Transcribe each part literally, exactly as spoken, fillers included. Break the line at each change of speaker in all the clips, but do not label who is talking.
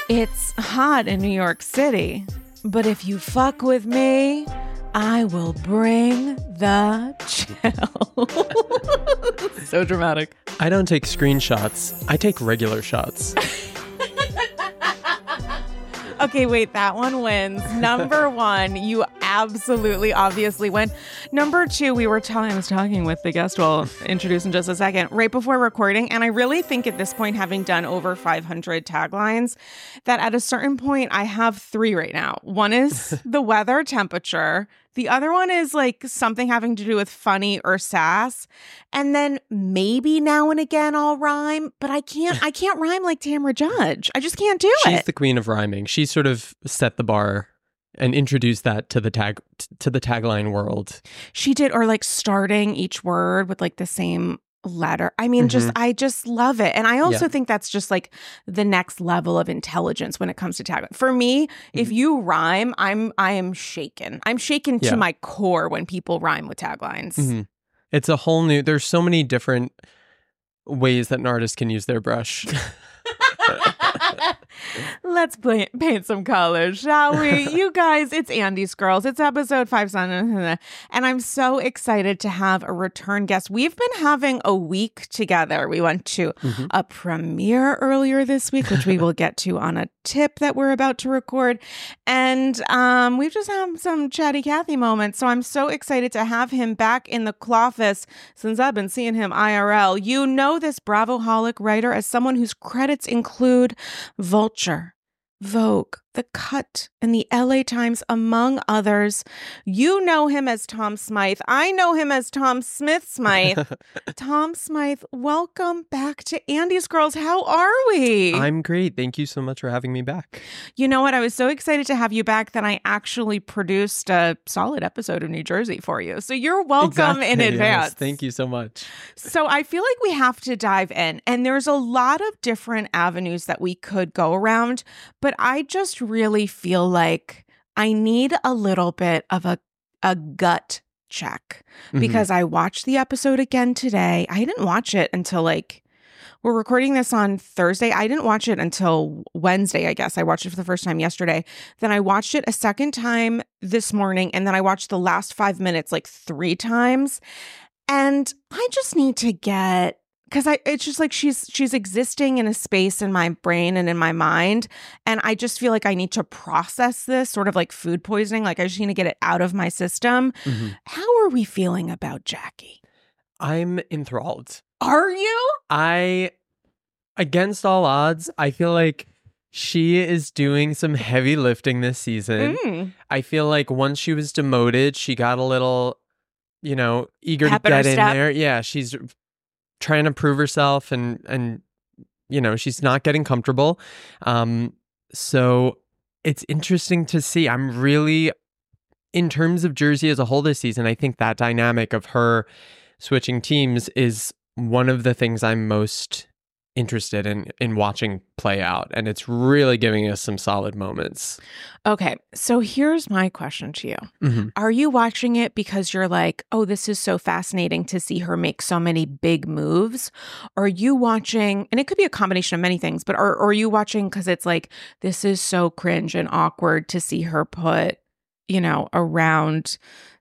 It's hot in New York City, but if you fuck with me, I will bring the chill. So dramatic.
I don't take screenshots. I take regular shots.
Okay, wait, that one wins. Number one, you absolutely, obviously win. Number two, we were telling, I was talking with the guest we'll introduce in just a second, right before recording. And I really think at this point, having done over five hundred taglines, that at a certain point, I have three right now. One is the weather, temperature. The other one is like something having to do with funny or sass. And then maybe now and again I'll rhyme, but I can't I can't rhyme like Tamra Judge. I just can't do
She's
it.
She's the queen of rhyming. She sort of set the bar and introduced that to the tag to the tagline world.
She did, or like starting each word with like the same letter. I mean, mm-hmm. just I just love it. And I also yeah. think that's just like the next level of intelligence when it comes to tagline. For me, mm-hmm. if you rhyme, I'm I am shaken. I'm shaken yeah. to my core when people rhyme with taglines.
Mm-hmm. It's a whole new, there's so many different ways that an artist can use their brush.
Let's play, paint some colors, shall we? You guys, it's Andy's Girls. It's episode five, and I'm so excited to have a return guest. We've been having a week together. We went to mm-hmm. a premiere earlier this week, which we will get to on a tip that we're about to record. And um, we've just had some chatty Cathy moments. So I'm so excited to have him back in the Clawfest since I've been seeing him I R L. You know this Bravoholic writer as someone whose credits include Vulture, Vogue, The Cut, and the L A Times, among others. You know him as Tom Smythe. I know him as Tom Smith Smythe. Tom Smythe, welcome back to Andy's Girls. How are we?
I'm great. Thank you so much for having me back.
You know what? I was so excited to have you back that I actually produced a solid episode of New Jersey for you. So you're welcome
exactly.
in advance.
Yes, thank you so much.
So I feel like we have to dive in, and there's a lot of different avenues that we could go around, but I just really feel like I need a little bit of a a gut check because mm-hmm. I watched the episode again today. I didn't watch it until like, we're recording this on Thursday. I didn't watch it until Wednesday, I guess. I watched it for the first time yesterday. Then I watched it a second time this morning. And then I watched the last five minutes like three times. And I just need to get, because I it's just like she's she's existing in a space in my brain and in my mind. And I just feel like I need to process this, sort of like food poisoning. Like I just need to get it out of my system. Mm-hmm. How are we feeling about Jackie?
I'm enthralled.
Are you?
I, against all odds, I feel like she is doing some heavy lifting this season. Mm. I feel like once she was demoted, she got a little, you know, eager
Pep
to get in
step.
there. Yeah, she's trying to prove herself and, and you know, she's not getting comfortable. Um, so it's interesting to see. I'm really, in terms of Jersey as a whole this season, I think that dynamic of her switching teams is one of the things I'm most interested in in watching play out, and it's really giving us some solid moments.
Okay, so here's my question to you.
Mm-hmm.
Are you watching it because you're like, oh, this is so fascinating to see her make so many big moves? Or are you watching, and it could be a combination of many things, but are, are you watching because it's like, this is so cringe and awkward to see her put, you know, a round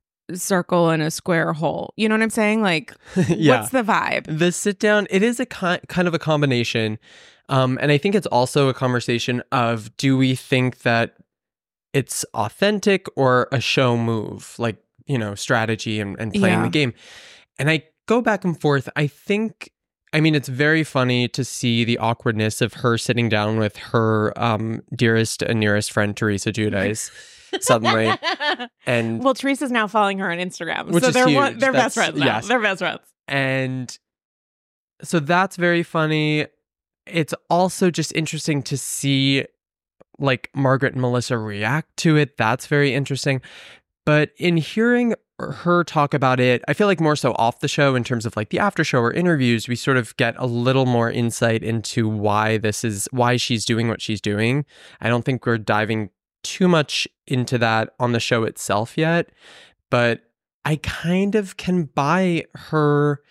circle in a square hole? You know what I'm saying? Like, yeah. What's the vibe?
The sit down, it is a ki- kind of a combination. Um, and I think it's also a conversation of, do we think that it's authentic or a show move, like, you know, strategy and, and playing
yeah.
the game? And I go back and forth. I think, I mean, it's very funny to see the awkwardness of her sitting down with her um, dearest and nearest friend, Teresa Giudice. Suddenly, and
well, Teresa's now following her on Instagram,
which
so
is
they're
huge.
one, they're
That's,
best friends now.
Yes.
They're best friends,
and so that's very funny. It's also just interesting to see like Margaret and Melissa react to it. That's very interesting. But in hearing her talk about it, I feel like more so off the show in terms of like the after show or interviews, we sort of get a little more insight into why this is why she's doing what she's doing. I don't think we're diving too much into that on the show itself yet, but I kind of can buy her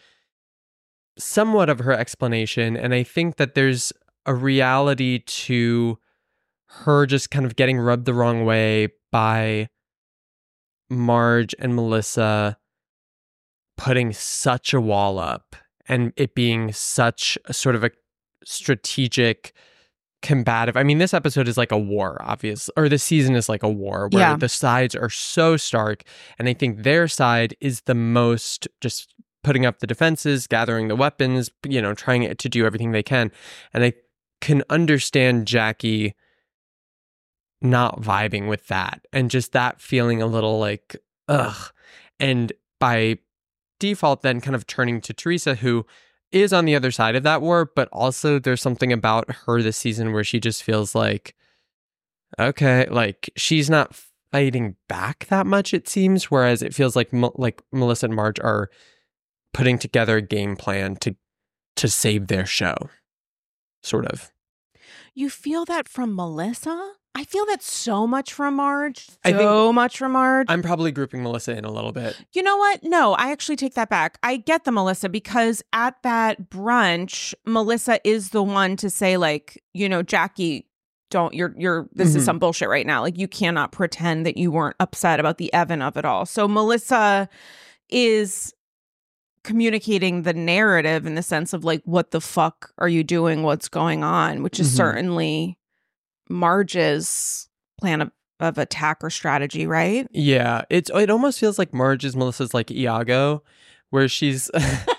somewhat of her explanation, and I think that there's a reality to her just kind of getting rubbed the wrong way by Marge and Melissa putting such a wall up and it being such a sort of a strategic combative. I mean, this episode is like a war, obviously, or the season is like a war where
Yeah.
the sides are so stark. And I think their side is the most just putting up the defenses, gathering the weapons, you know, trying to do everything they can. And I can understand Jackie not vibing with that and just that feeling a little like, ugh. And by default, then kind of turning to Teresa, who is on the other side of that war, but also there's something about her this season where she just feels like, okay, like she's not fighting back that much, it seems, whereas it feels like like Melissa and Marge are putting together a game plan to to save their show, sort of.
You feel that from Melissa? I feel that so much from Marge.
I
So
think-
much from Marge.
I'm probably grouping Melissa in a little bit.
You know what? No, I actually take that back. I get the Melissa because at that brunch, Melissa is the one to say, like, you know, Jackie, don't, you're, you're, this
Mhm.
is some bullshit right now. Like, you cannot pretend that you weren't upset about the Evan of it all. So Melissa is communicating the narrative in the sense of, like, what the fuck are you doing? What's going on? Which is
Mhm.
certainly Marge's plan of, of attack or strategy, right?
Yeah, it's it almost feels like Marge is Melissa's like Iago, where she's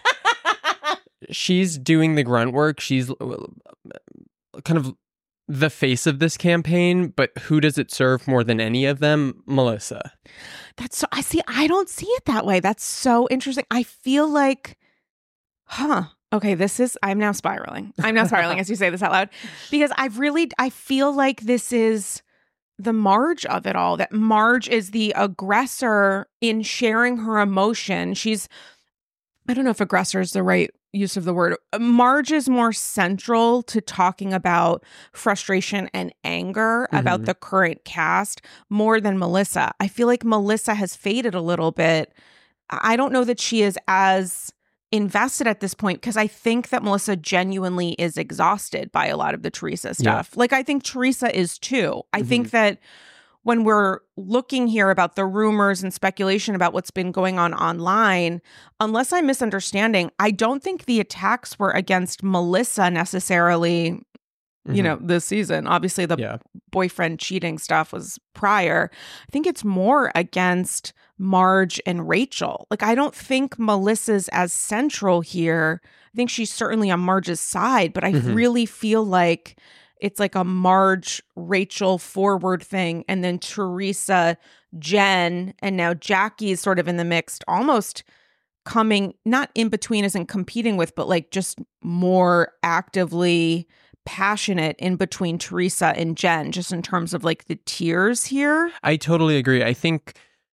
she's doing the grunt work. She's kind of the face of this campaign, but who does it serve more than any of them? Melissa.
That's so, I see, I don't see it that way. That's so interesting. I feel like, huh. Okay, this is, I'm now spiraling. I'm now spiraling as you say this out loud because I've really, I feel like this is the Marge of it all, that Marge is the aggressor in sharing her emotion. She's, I don't know if aggressor is the right use of the word. Marge is more central to talking about frustration and anger
Mhm.
about the current cast more than Melissa. I feel like Melissa has faded a little bit. I don't know that she is as invested at this point because I think that Melissa genuinely is exhausted by a lot of the Teresa stuff. Like, I think Teresa is too. I
Mhm.
think that when we're looking here about the rumors and speculation about what's been going on online, unless I'm misunderstanding, I don't think the attacks were against Melissa necessarily, you
Mhm.
know, this season. Obviously, the
Yeah.
boyfriend cheating stuff was prior. I think it's more against Marge and Rachel. Like, I don't think Melissa's as central here. I think she's certainly on Marge's side, but I
Mhm.
really feel like it's like a Marge, Rachel forward thing. And then Teresa, Jen, and now Jackie's sort of in the mix, almost coming, not in between, isn't competing with, but like just more actively passionate in between Teresa and Jen, just in terms of like the tiers here.
I totally agree. I think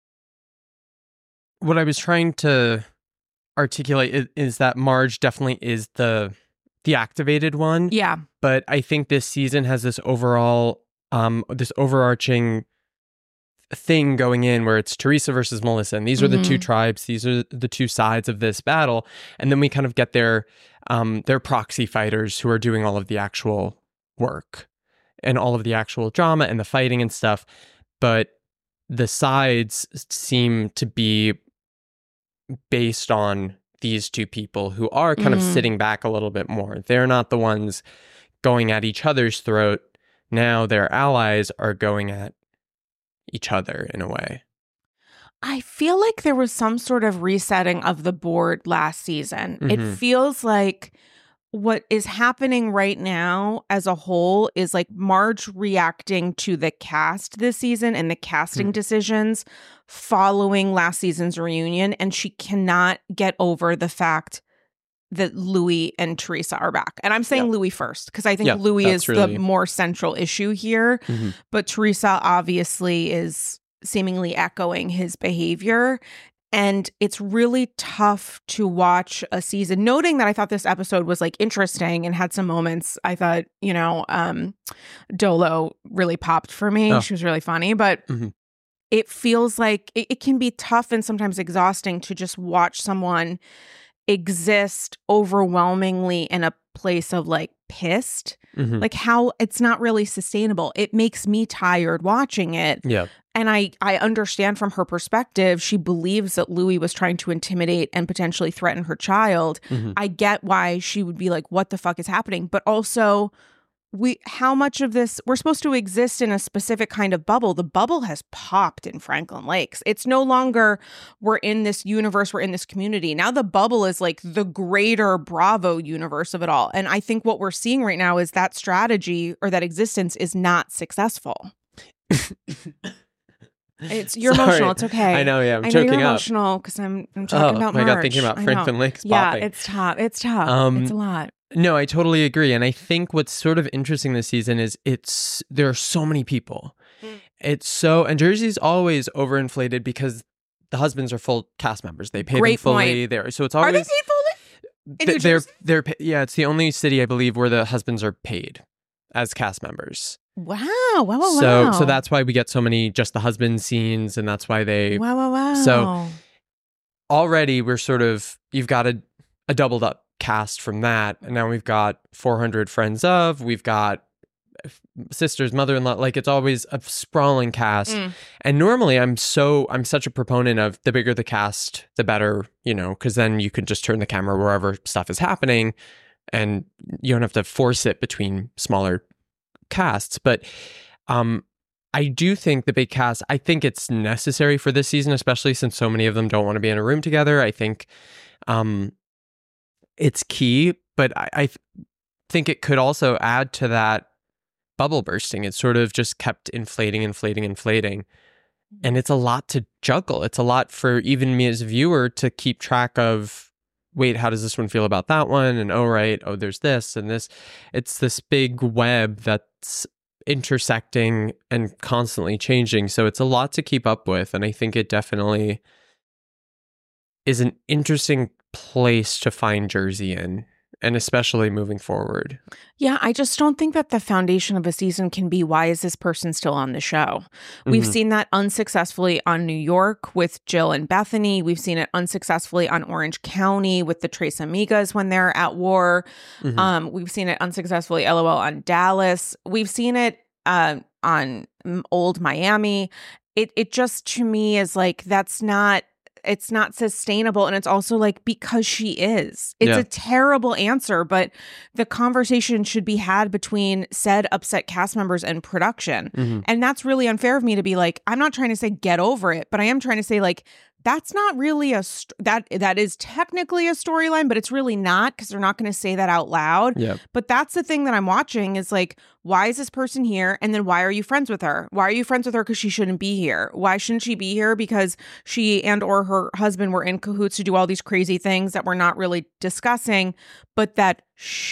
what I was trying to articulate is, is that Marge definitely is the the activated one.
Yeah.
But I think this season has this overall, um, this overarching thing going in where it's Teresa versus Melissa, and these are the two tribes, these are the two sides of this battle, and then we kind of get their, um, their proxy fighters who are doing all of the actual work and all of the actual drama and the fighting and stuff, but the sides seem to be based on these two people who are kind of
Mhm.
sitting back a little bit more. They're not the ones going at each other's throat. Now their allies are going at each other in a way.
I feel like there was some sort of resetting of the board last season. It
Mhm.
feels like what is happening right now as a whole is like Marge reacting to the cast this season and the casting
Hmm.
decisions following last season's reunion. And she cannot get over the fact that Louis and Teresa are back. And I'm saying
Yeah.
Louis first, because I think
Yeah,
Louis
that's
is
really-
the more central issue here.
Mhm.
But Teresa obviously is seemingly echoing his behavior. And it's really tough to watch a season, noting that I thought this episode was like interesting and had some moments. I thought, you know, um, Dolo really popped for me.
Oh.
She was really funny, but
Mhm.
it feels like it, it can be tough and sometimes exhausting to just watch someone exist overwhelmingly in a place of like pissed
Mhm.
Like how it's not really sustainable. It makes me tired watching it.
Yeah.
And I, I understand from her perspective, she believes that Louis was trying to intimidate and potentially threaten her child.
Mhm.
I get why she would be like, what the fuck is happening? But also, we how much of this, we're supposed to exist in a specific kind of bubble. The bubble has popped in Franklin Lakes. It's no longer we're in this universe, we're in this community. Now the bubble is like the greater Bravo universe of it all. And I think what we're seeing right now is that strategy or that existence is not successful. It's you're
Sorry.
emotional. It's okay.
I know. Yeah, I'm
I know
choking
you're
up.
emotional because I'm I'm talking
Oh
about
my
merch.
god, thinking about
I know.
Franklin Lakes
Yeah,
popping.
it's tough. It's tough.
Um,
it's a lot.
No, I totally agree. And I think what's sort of interesting this season is it's there are so many people.
Mm.
It's so and Jersey's always overinflated because the husbands are full cast members. They pay
Great
them fully.
point.
They're so it's
Are
always
they paid fully? In New
th- they're
Jersey?
they're pa- yeah. It's the only city I believe where the husbands are paid as cast members.
Wow! Wow! Wow!
so
wow.
so that's why we get so many just the husband scenes, and that's why they
wow! Wow! Wow!
So- already we're sort of you've got a, a doubled up cast from that, and now we've got four hundred friends of, we've got sisters, mother-in-law, like it's always a sprawling cast.
Mm.
And normally I'm so I'm such a proponent of the bigger the cast the better, you know, because then you can just turn the camera wherever stuff is happening and you don't have to force it between smaller casts. But um I do think the big cast, I think it's necessary for this season, especially since so many of them don't want to be in a room together. I think um it's key, but I, I think it could also add to that bubble bursting. It sort of just kept inflating, inflating, inflating. And it's a lot to juggle. It's a lot for even me as a viewer to keep track of, wait, how does this one feel about that one? And oh, right, oh, there's this and this. It's this big web that's intersecting and constantly changing. So it's a lot to keep up with. And I think it definitely is an interesting place to find Jersey in, and especially moving forward.
Yeah, I just don't think that the foundation of a season can be, why is this person still on the show? We've
Mhm.
seen that unsuccessfully on New York with Jill and Bethany. We've seen it unsuccessfully on Orange County with the Tres Amigas when they're at war.
Mhm.
Um, we've seen it unsuccessfully, LOL, on Dallas. We've seen it uh, on mm, Old Miami. It it just, to me, is like, that's not, it's not sustainable. And it's also like, because she is. It's
Yeah.
a terrible answer, but the conversation should be had between said upset cast members and production.
Mhm.
And that's really unfair of me to be like, I'm not trying to say get over it, but I am trying to say, like, that's not really a st- that that is technically a storyline, but it's really not, because they're not going to say that out loud.
Yeah.
But that's the thing that I'm watching is like, why is this person here? And then why are you friends with her? Why are you friends with her? Because she shouldn't be here. Why shouldn't she be here? Because she and or her husband were in cahoots to do all these crazy things that we're not really discussing, but that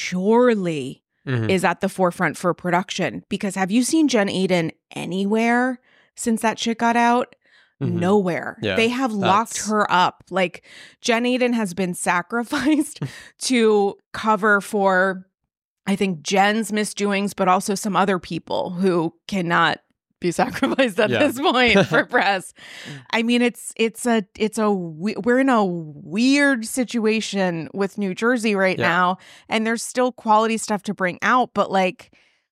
surely
Mhm.
is at the forefront for production. Because have you seen Jen Aiden anywhere since that shit got out?
Mhm.
Nowhere.
Yeah,
They have locked
that's-
her up. Like, Jen Aiden has been sacrificed to cover for, I think, Jen's misdoings, but also some other people who cannot be sacrificed at
Yeah.
this point for press. I mean, it's it's a it's a we- we're in a weird situation with New Jersey right
Yeah.
now, and there's still quality stuff to bring out, but like,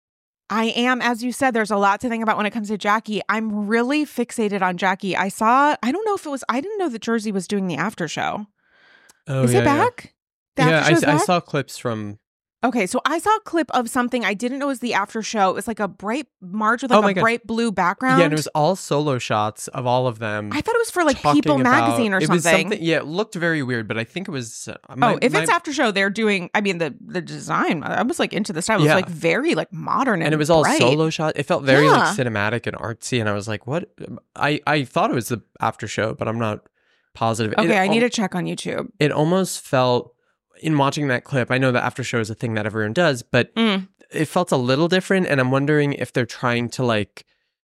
I am, as you said, there's a lot to think about when it comes to Jackie. I'm really fixated on Jackie. I saw, I don't know if it was, I didn't know that Jersey was doing the after show.
Oh,
Is
yeah,
it back? The
Yeah, yeah
after
I,
show's
I
back?
saw clips from.
Okay, so I saw a clip of something I didn't know was the after show. It was like a bright Marge with
Oh
like
my
a
God.
bright blue background.
Yeah, and it was all solo shots of all of them.
I thought it was for like
talking
People
about-
magazine or
it was
something.
Yeah, it looked very weird, but I think it was. Uh, my,
oh, if
my-
it's after show, they're doing, I mean, the the design, I was like into the style. It was
Yeah.
like very like modern and,
and it was all
bright.
solo shot. It felt very
Yeah.
like cinematic and artsy, and I was like, "What?" I I thought it was the after show, but I'm not positive.
Okay,
it,
I need
al-
to check on YouTube.
It almost felt in watching that clip. I know the after show is a thing that everyone does, but
Mm.
it felt a little different, and I'm wondering if they're trying to like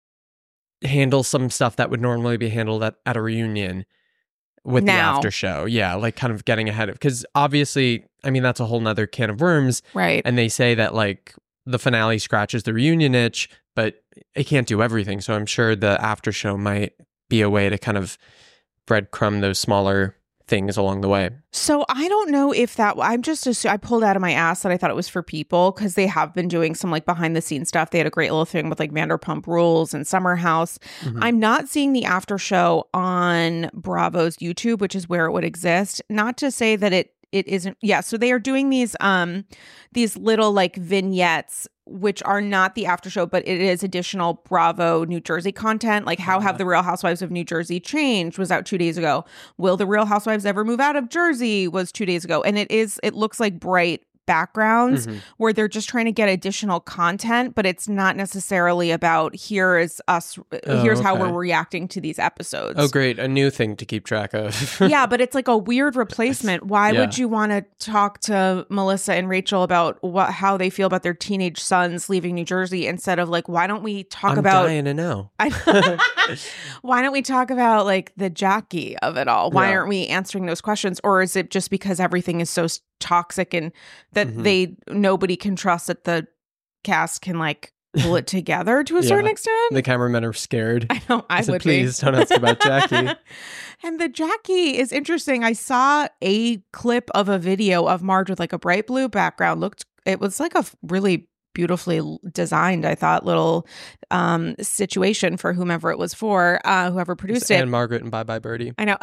handle some stuff that would normally be handled at, at a reunion with
Now.
the after show. Yeah, like kind of getting ahead of, because obviously, I mean, that's a whole nother can of worms.
Right.
And they say that like the finale scratches the reunion itch, but it can't do everything. So I'm sure the after show might be a way to kind of breadcrumb those smaller things along the way.
So I don't know if that, I'm just, assu- I pulled out of my ass that I thought it was for people because they have been doing some like behind the scenes stuff. They had a great little thing with like Vanderpump Rules and Summer House.
Mhm.
I'm not seeing the after show on Bravo's YouTube, which is where it would exist. Not to say that it it isn't. Yeah. So they are doing these um these little like vignettes, which are not the after show, but it is additional Bravo New Jersey content. Like, how have the Real Housewives of New Jersey changed was out two days ago. Will the Real Housewives ever move out of Jersey was two days ago. And it is, it looks like bright backgrounds
Mhm.
where they're just trying to get additional content, but it's not necessarily about here is us,
Oh,
here's how
okay.
we're reacting to these episodes.
Oh, great. A new thing to keep track of.
Yeah, but it's like a weird replacement. Why
Yeah.
would you want to talk to Melissa and Rachel about what how they feel about their teenage sons leaving New Jersey instead of like, why don't we talk
I'm
about
dying to know.
I, why don't we talk about like the Jackie of it all? Why
Yeah.
aren't we answering those questions? Or is it just because everything is so s- toxic and that
Mhm.
they nobody can trust that the cast can like pull it together to a
Yeah.
certain extent?
The cameramen are scared.
I know I,
I said,
would
please
be.
don't ask about Jackie.
And the Jackie is interesting. I saw a clip of a video of Marge with like a bright blue background. Looked, it was like a f- really beautifully l- designed, I thought, little um, situation for whomever it was for, uh, whoever produced
It's
it.
Anne Margaret and Bye Bye Birdie.
I know.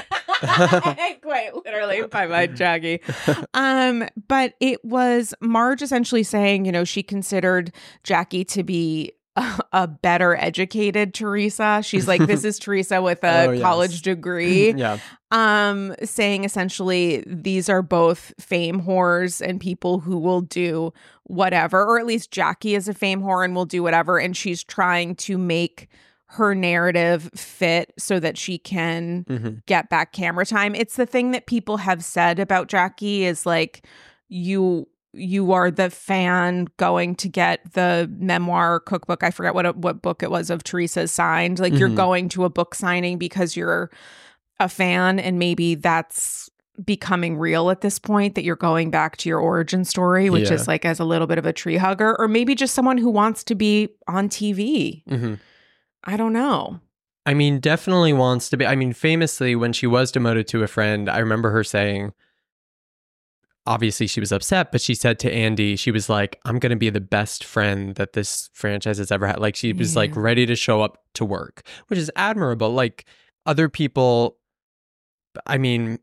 Quite literally by my Jackie. Um, but it was Marge essentially saying, you know, she considered Jackie to be a, a better educated Teresa. She's like, this is Teresa with a
Oh, yes.
college degree.
Yeah.
Um, saying essentially these are both fame whores and people who will do whatever, or at least Jackie is a fame whore and will do whatever. And she's trying to make her narrative fit so that she can
hmm
get back camera time. It's the thing that people have said about Jackie is like, you you are the fan going to get the memoir cookbook. I forget what what book it was of Teresa's signed. Like you're
Mhm.
going to a book signing because you're a fan, and maybe that's becoming real at this point, that you're going back to your origin story, which
Yeah.
is like as a little bit of a tree hugger, or maybe just someone who wants to be on T V.
hmm
I don't know.
I mean, definitely wants to be. I mean, famously, when she was demoted to a friend, I remember her saying, obviously she was upset, but she said to Andy, she was like, I'm going to be the best friend that this franchise has ever had. Like, she was like
Yeah.
ready to show up to work, which is admirable. Like, other people, I mean,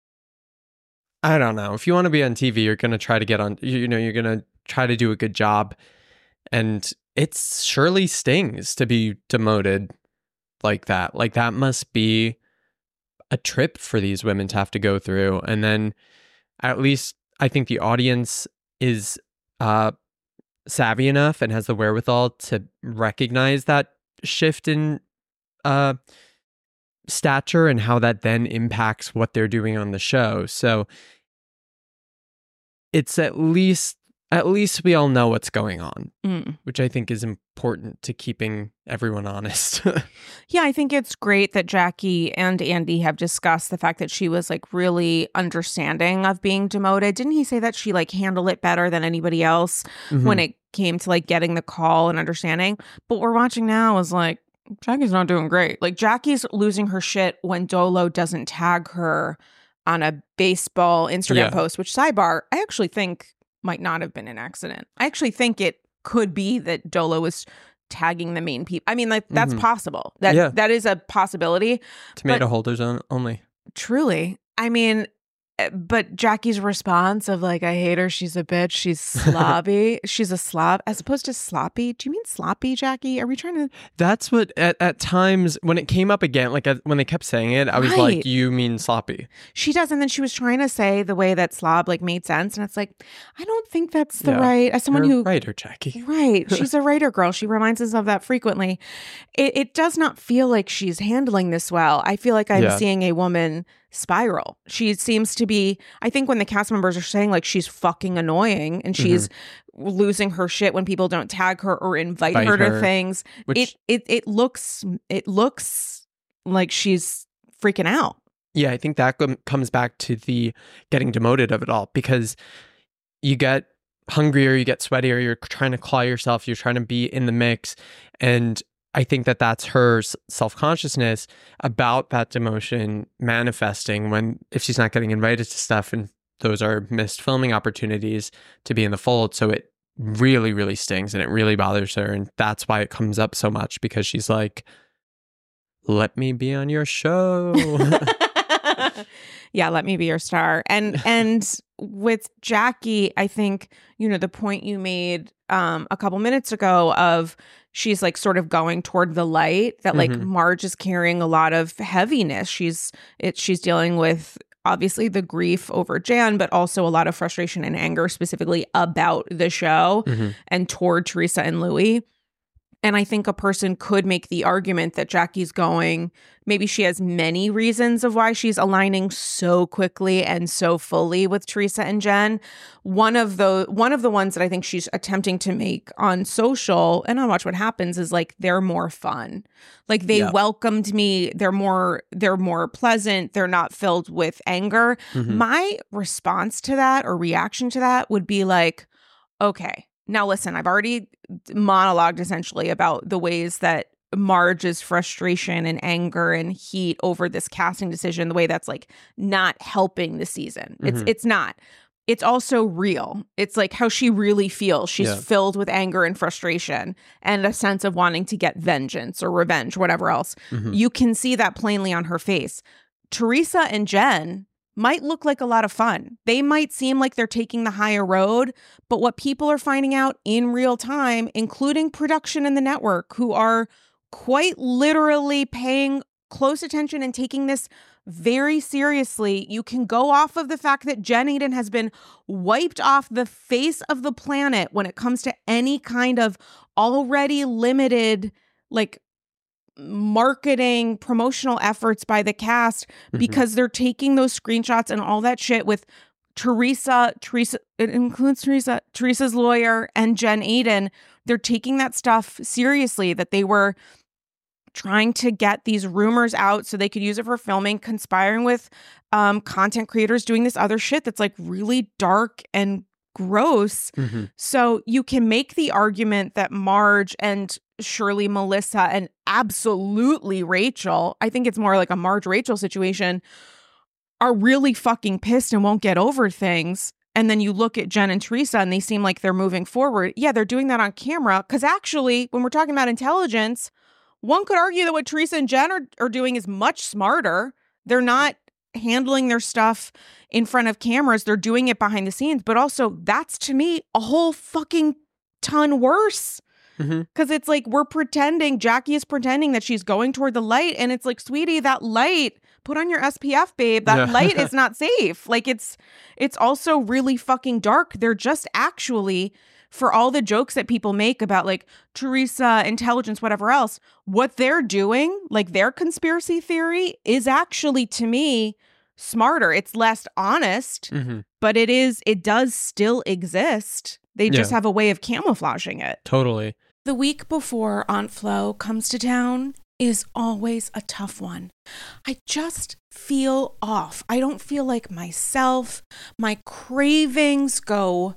I don't know. If you want to be on T V, you're going to try to get on, you you know, you're going to try to do a good job. And it surely stings to be demoted like that. Like, that must be a trip for these women to have to go through. And then at least I think the audience is uh, savvy enough and has the wherewithal to recognize that shift in uh, stature and how that then impacts what they're doing on the show. So it's at least at least we all know what's going on,
Mm.
which I think is important to keeping everyone honest.
Yeah, I think it's great that Jackie and Andy have discussed the fact that she was like really understanding of being demoted. Didn't he say that she like handled it better than anybody else when it came to like getting the call and understanding? But what we're watching now is like, Jackie's not doing great. Like Jackie's losing her shit when Dolo doesn't tag her on a baseball Instagram
Yeah.
post, which sidebar, I actually think might not have been an accident. I actually think it could be that Dolo was tagging the main people. I mean, like that's
Mhm.
possible. That
Yeah.
that is a possibility.
Tomato
but-
holders on, only.
Truly. I mean, eh, but Jackie's response of like, I hate her, she's a bitch, she's slobby, she's a slob, as opposed to sloppy. Do you mean sloppy, Jackie? Are we trying to
That's what at, at times when it came up again, like at, when they kept saying it, I was
Right.
like, you mean sloppy.
She does, and then she was trying to say the way that slob like made sense, and it's like, I don't think that's the
Yeah.
right. As someone
You're
who
a writer, Jackie.
Right. She's a writer girl. She reminds us of that frequently. It, it does not feel like she's handling this well. I feel like I'm
Yeah.
seeing a woman spiral. She seems to be, I think when the cast members are saying like she's fucking annoying and she's losing her shit when people don't tag her or invite
Invite
her to
her,
things,
Which
it, it it looks it looks like she's freaking out.
yeah, I think that com- comes back to the getting demoted of it all, because you get hungrier, you get sweatier, you're trying to claw yourself, you're trying to be in the mix, and I think that that's her self-consciousness about that demotion manifesting when, if she's not getting invited to stuff, and those are missed filming opportunities to be in the fold. So it really, really stings and it really bothers her. And that's why it comes up so much, because she's like, let me be on your show.
Yeah, let me be your star. And and with Jackie, I think, you know, the point you made um, a couple minutes ago of she's like sort of going toward the light, that like
Mm-hmm.
Marge is carrying a lot of heaviness. She's it she's dealing with obviously the grief over Jan, but also a lot of frustration and anger specifically about the show
Mm-hmm.
and toward Teresa and Louis. And I think a person could make the argument that Jackie's going, maybe she has many reasons of why she's aligning so quickly and so fully with Teresa and Jen. One of the one of the ones that I think she's attempting to make on social and on Watch What Happens is like, they're more fun. Like they
Yeah.
welcomed me. They're more they're more pleasant. They're not filled with anger.
Mhm.
My response to that or reaction to that would be like, okay, now listen, I've already monologued essentially about the ways that Marge's frustration and anger and heat over this casting decision, the way that's like not helping the season. It's
Mhm.
it's not. It's also real. It's like how she really feels. She's
Yeah.
filled with anger and frustration and a sense of wanting to get vengeance or revenge, whatever else.
Mhm.
You can see that plainly on her face. Teresa and Jen might look like a lot of fun. They might seem like they're taking the higher road, but what people are finding out in real time, including production and the network, who are quite literally paying close attention and taking this very seriously, you can go off of the fact that Jen Aydin has been wiped off the face of the planet when it comes to any kind of already limited, like, marketing promotional efforts by the cast,
Mhm.
because they're taking those screenshots and all that shit with Teresa, Teresa, it includes Teresa, Teresa's lawyer and Jen Aydin. They're taking that stuff seriously, that they were trying to get these rumors out so they could use it for filming, conspiring with um, content creators doing this other shit that's like really dark and gross.
Mhm.
So you can make the argument that Marge and Shirley, Melissa, and absolutely Rachel, I think it's more like a Marge-Rachel situation, are really fucking pissed and won't get over things. And then you look at Jen and Teresa and they seem like they're moving forward. Yeah, they're doing that on camera. Because actually, when we're talking about intelligence, one could argue that what Teresa and Jen are, are doing is much smarter. They're not handling their stuff in front of cameras. They're doing it behind the scenes. But also, that's to me a whole fucking ton worse.
Mhm.
Because it's like we're pretending, Jackie is pretending that she's going toward the light. And it's like, sweetie, that light, put on your S P F, babe. That
Yeah.
light is not safe. Like it's it's also really fucking dark. They're just actually, for all the jokes that people make about like Teresa, intelligence, whatever else, what they're doing, like their conspiracy theory, is actually, to me, smarter. It's less honest,
Mhm.
but it is, it does still exist. They just
Yeah.
have a way of camouflaging it.
Totally.
The week before Aunt Flo comes to town is always a tough one. I just feel off. I don't feel like myself. My cravings go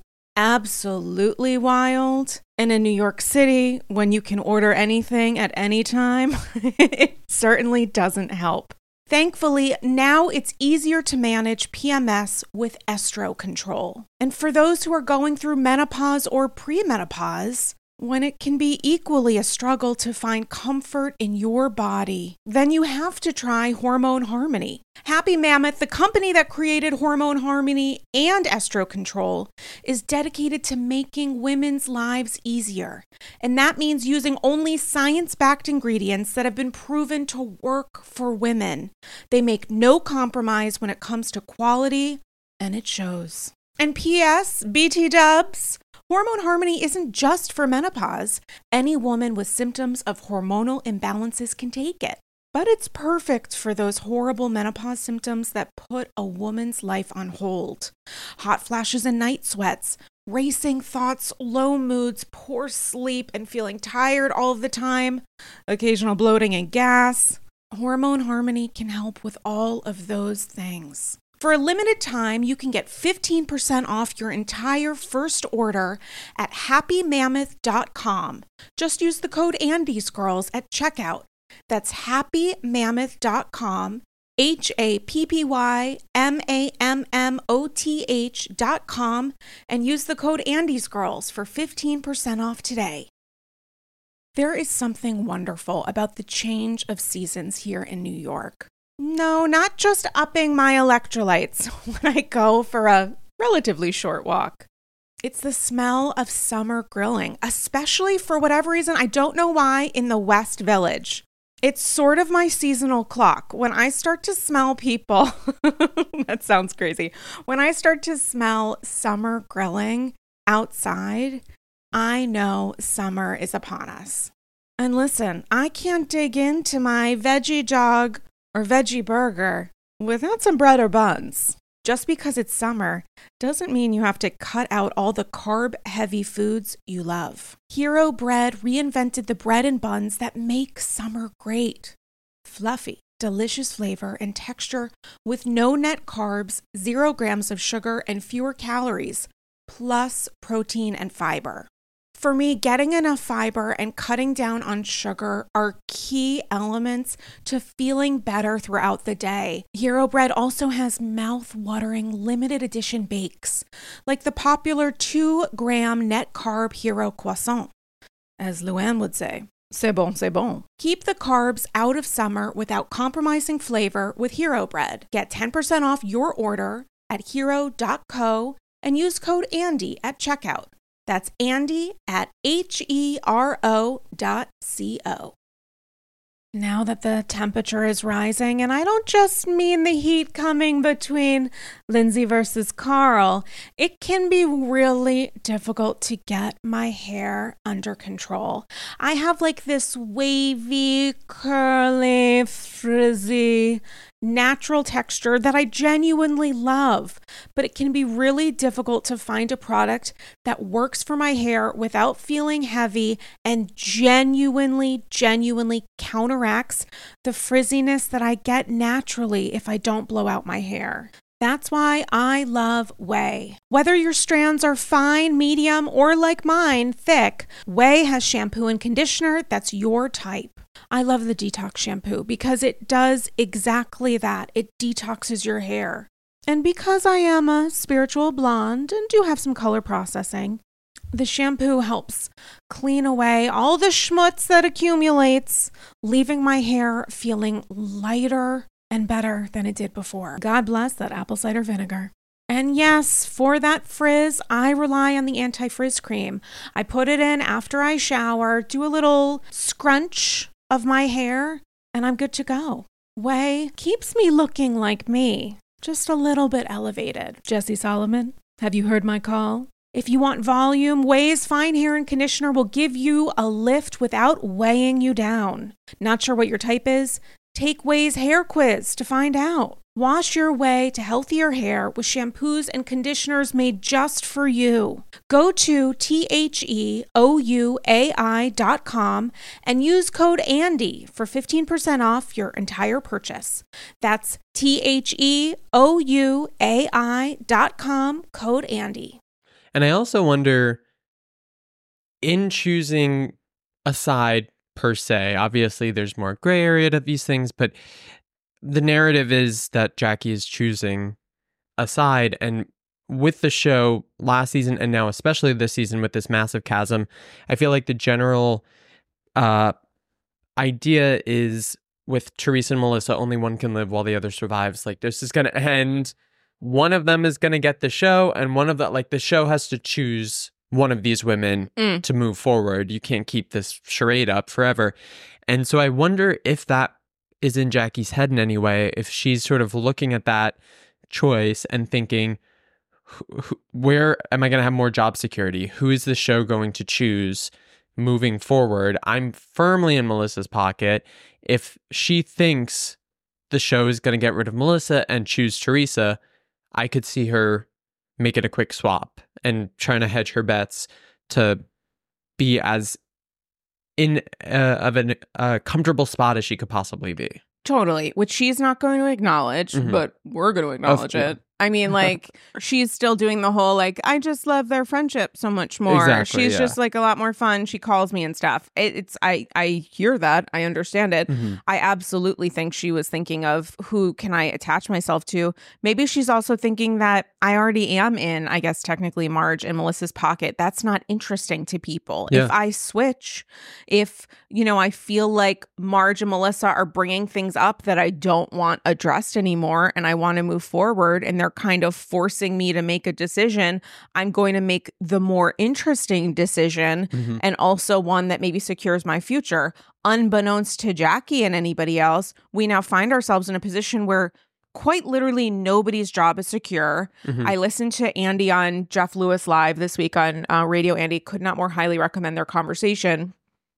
absolutely wild. And in New York City, when you can order anything at any time, it certainly doesn't help. Thankfully, now it's easier to manage P M S with estro control. And for those who are going through menopause or premenopause, when it can be equally a struggle to find comfort in your body, then you have to try Hormone Harmony. Happy Mammoth, the company that created Hormone Harmony and Estro Control, is dedicated to making women's lives easier. And that means using only science-backed ingredients that have been proven to work for women. They make no compromise when it comes to quality, and it shows. And P S, B T dubs, Hormone Harmony isn't just for menopause. Any woman with symptoms of hormonal imbalances can take it. But it's perfect for those horrible menopause symptoms that put a woman's life on hold. Hot flashes and night sweats, racing thoughts, low moods, poor sleep, and feeling tired all of the time, occasional bloating and gas. Hormone Harmony can help with all of those things. For a limited time, you can get fifteen percent off your entire first order at happy mammoth dot com. Just use the code ANDYSGIRLS at checkout. That's happy mammoth dot com, H A P P Y M A M M O T H dot com, and use the code ANDYSGIRLS for fifteen percent off today. There is something wonderful about the change of seasons here in New York. No, not just upping my electrolytes when I go for a relatively short walk. It's the smell of summer grilling, especially for whatever reason, I don't know why, in the West Village. It's sort of my seasonal clock. When I start to smell people, that sounds crazy. When I start to smell summer grilling outside, I know summer is upon us. And listen, I can't dig into my veggie jog or veggie burger without some bread or buns. Just because it's summer doesn't mean you have to cut out all the carb-heavy foods you love. Hero Bread reinvented the bread and buns that make summer great. Fluffy, delicious flavor and texture with no net carbs, zero grams of sugar, and fewer calories, plus protein and fiber. For me, getting enough fiber and cutting down on sugar are key elements to feeling better throughout the day. Hero Bread also has mouth-watering limited edition bakes, like the popular two gram net carb Hero Croissant. As Luann would say, c'est bon, c'est bon. Keep the carbs out of summer without compromising flavor with Hero Bread. Get ten percent off your order at hero dot co and use code ANDY at checkout. That's Andy at H E R O dot C O. Now that the temperature is rising, and I don't just mean the heat coming between Lindsay versus Carl, it can be really difficult to get my hair under control. I have like this wavy, curly, frizzy, natural texture that I genuinely love, but it can be really difficult to find a product that works for my hair without feeling heavy and genuinely, genuinely counteracts the frizziness that I get naturally if I don't blow out my hair. That's why I love Ouai. Whether your strands are fine, medium, or like mine, thick, Ouai has shampoo and conditioner that's your type. I love the detox shampoo because it does exactly that. It detoxes your hair. And because I am a spiritual blonde and do have some color processing, the shampoo helps clean away all the schmutz that accumulates, leaving my hair feeling lighter and better than it did before. God bless that apple cider vinegar. And yes, for that frizz, I rely on the anti-frizz cream. I put it in after I shower, do a little scrunch of my hair, and I'm good to go. Ouai keeps me looking like me, just a little bit elevated. Jesse Solomon, have you heard my call? If you want volume, Ouai's Fine Hair and Conditioner will give you a lift without weighing you down. Not sure what your type is? Take Ouai's hair quiz to find out. Wash your way to healthier hair with shampoos and conditioners made just for you. Go to T H E O U A I dot com and use code ANDY for fifteen percent off your entire purchase. That's T H E O U A I dot com, code ANDY.
And I also wonder, in choosing a side per se, obviously there's more gray area to these things, but the narrative is that Jackie is choosing a side. And with the show last season, and now especially this season with this massive chasm, I feel like the general uh, idea is with Teresa and Melissa, only one can live while the other survives. Like, this is going to end. One of them is going to get the show, and one of the, like, the show has to choose one of these women mm. to move forward. You can't keep this charade up forever. And so I wonder if that is in Jackie's head in any way, if she's sort of looking at that choice and thinking, where am I going to have more job security? Who is the show going to choose moving forward? I'm firmly in Melissa's pocket. If she thinks the show is going to get rid of Melissa and choose Teresa, I could see her make it a quick swap and trying to hedge her bets to be as in uh, of a uh, comfortable spot as she could possibly be.
Totally, which she's not going to acknowledge,
Mhm.
but we're going to acknowledge
yeah.
it. I mean, like, she's still doing the whole, like, I just love their friendship so much more.
Exactly,
She's
yeah.
just, like, a lot more fun. She calls me and stuff. It, it's, I, I hear that. I understand it.
Mhm.
I absolutely think she was thinking of who can I attach myself to. Maybe she's also thinking that I already am in, I guess, technically Marge and Melissa's pocket. That's not interesting to people.
Yeah.
If I switch, if, you know, I feel like Marge and Melissa are bringing things up that I don't want addressed anymore and I want to move forward and they're kind of forcing me to make a decision, I'm going to make the more interesting decision
Mhm.
and also one that maybe secures my future. Unbeknownst to Jackie and anybody else, we now find ourselves in a position where quite literally nobody's job is secure.
Mhm.
I listened to Andy on Jeff Lewis Live this week on uh, Radio Andy. Could not more highly recommend their conversation.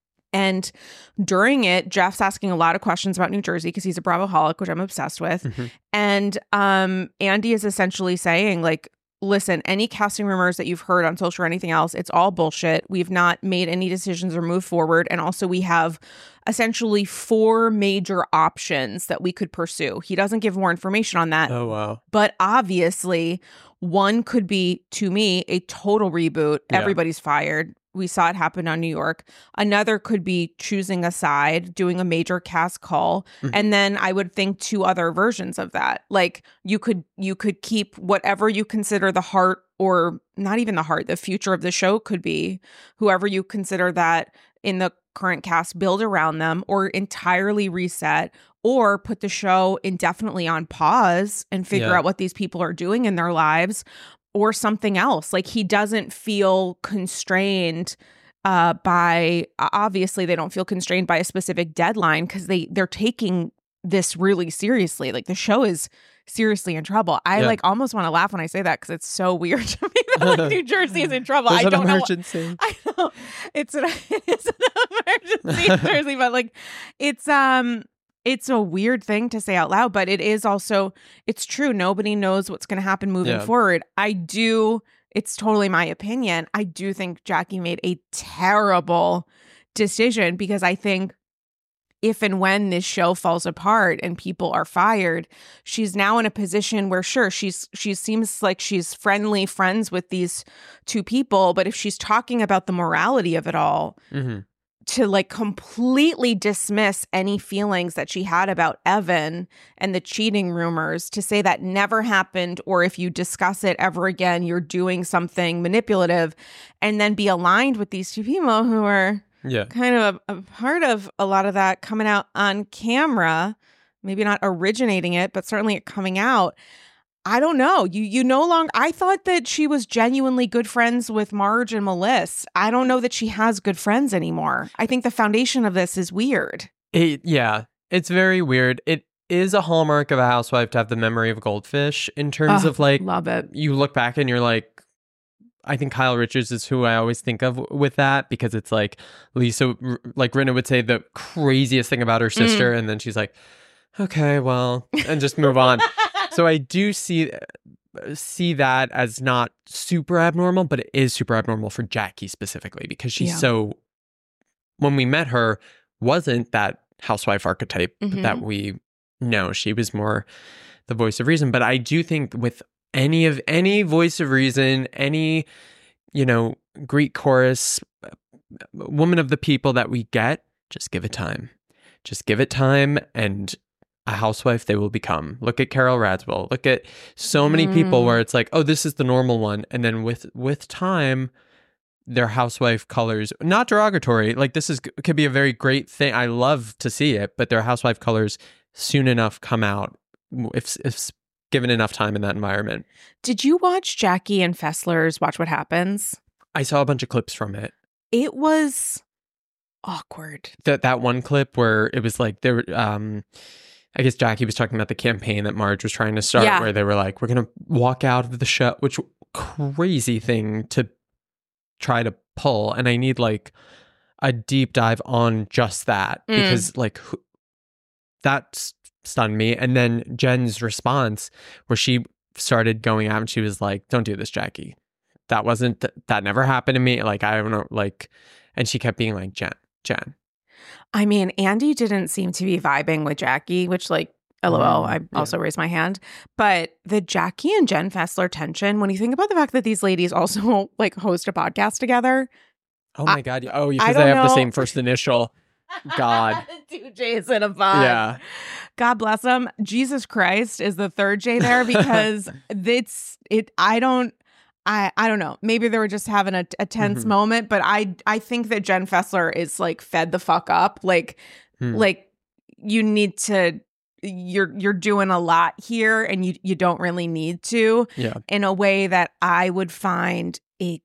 And during it, Jeff's asking a lot of questions about New Jersey because he's a Bravoholic, which I'm obsessed with.
Mhm.
And um, Andy is essentially saying, like, listen, any casting rumors that you've heard on social or anything else, it's all bullshit. We've not made any decisions or moved forward. And also we have essentially four major options that we could pursue. He doesn't give more information on that.
Oh, wow.
But obviously, one could be, to me, a total reboot.
Yeah.
Everybody's fired. We saw it happen on New York. Another could be choosing a side, doing a major cast call.
Mhm.
And then I would think two other versions of that. Like you could you could keep whatever you consider the heart, or not even the heart, the future of the show could be whoever you consider that in the current cast, build around them, or entirely reset, or put the show indefinitely on pause and figure
Yeah.
out what these people are doing in their lives, or something else. Like he doesn't feel constrained uh, by, obviously they don't feel constrained by a specific deadline because they, they're taking this really seriously. Like the show is seriously in trouble. I
Yeah.
like almost want to laugh when I say that because it's so weird to me that like New Jersey is in trouble.
There's
I
an
don't know.
emergency.
I know it's an, it's an emergency in Jersey, but like it's um it's a weird thing to say out loud, but it is also, it's true. Nobody knows what's going to happen moving
Yeah.
forward. I do, it's totally my opinion. I do think Jackie made a terrible decision because I think if and when this show falls apart and people are fired, she's now in a position where sure, she's she seems like she's friendly friends with these two people, but if she's talking about the morality of it all,
Mhm.
to like completely dismiss any feelings that she had about Evan and the cheating rumors, to say that never happened, or if you discuss it ever again, you're doing something manipulative, and then be aligned with these two people who are
Yeah.
kind of a, a part of a lot of that coming out on camera, maybe not originating it, but certainly it coming out. I don't know. You you no longer, I thought that she was genuinely good friends with Marge and Melissa. I don't know that she has good friends anymore. I think the foundation of this is weird.
It, yeah. It's very weird. It is a hallmark of a housewife to have the memory of goldfish in terms
Ugh,
of like,
love it.
you look back and you're like, I think Kyle Richards is who I always think of with that, because it's like Lisa, like Rinna would say the craziest thing about her sister, and then she's like, okay, well, and just move on. So I do see see that as not super abnormal, but it is super abnormal for Jackie specifically because she's
Yeah.
so, when we met her, wasn't that housewife archetype
Mhm.
that we know. She was more the voice of reason. But I do think with any of any voice of reason, any, you know, Greek chorus, woman of the people that we get, just give it time. Just give it time, and a housewife they will become. Look at Carol Radswell. Look at so many people
Mm.
where it's like, oh, this is the normal one. And then with with time, their housewife colors, not derogatory, like this is could be a very great thing. I love to see it, but their housewife colors soon enough come out if if given enough time in that environment.
Did you watch Jackie and Fessler's Watch What Happens?
I saw a bunch of clips from it.
It was awkward.
That that one clip where it was like there um I guess Jackie was talking about the campaign that Marge was trying to start,
Yeah.
where they were like, we're going to walk out of the show, which crazy thing to try to pull. And I need like a deep dive on just that
Mm.
because like who, that s- stunned me. And then Jen's response where she started going out and she was like, don't do this, Jackie. That wasn't, th- that never happened to me. Like, I don't know, like, and she kept being like, Jen, Jen.
I mean, Andy didn't seem to be vibing with Jackie, which like, LOL,
Mm,
I
yeah.
also raised my hand. But the Jackie and Jen Fessler tension, when you think about the fact that these ladies also like host a podcast together.
Oh
I-
my God. Oh,
I
because
don't
they have the
know.
same first initial. God.
Two J's in a pod.
Yeah.
God bless them. Jesus Christ is the third J there because it's it. I don't. I I don't know. Maybe they were just having a, a tense
Mhm.
moment, but I I think that Jen Fessler is like fed the fuck up. Like
Hmm.
like you need to. You're you're doing a lot here, and you you don't really need to.
Yeah.
In a way that I would find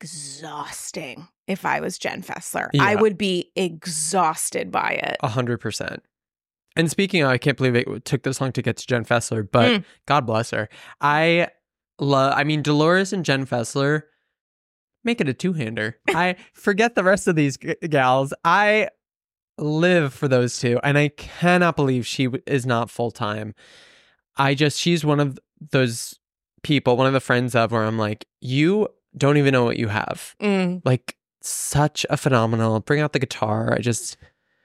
exhausting if I was Jen Fessler. I
Yeah.
would be exhausted by it.
A hundred percent. And speaking of, I can't believe it took this long to get to Jen Fessler, but
Mm.
God bless her. I love, I mean, Dolores and Jen Fessler, make it a two-hander. I forget the rest of these g- gals. I live for those two, and I cannot believe she w- is not full-time. I just, she's one of those people, one of the friends of where I'm like, you don't even know what you have.
Mm.
Like, such a phenomenal, bring out the guitar. I just,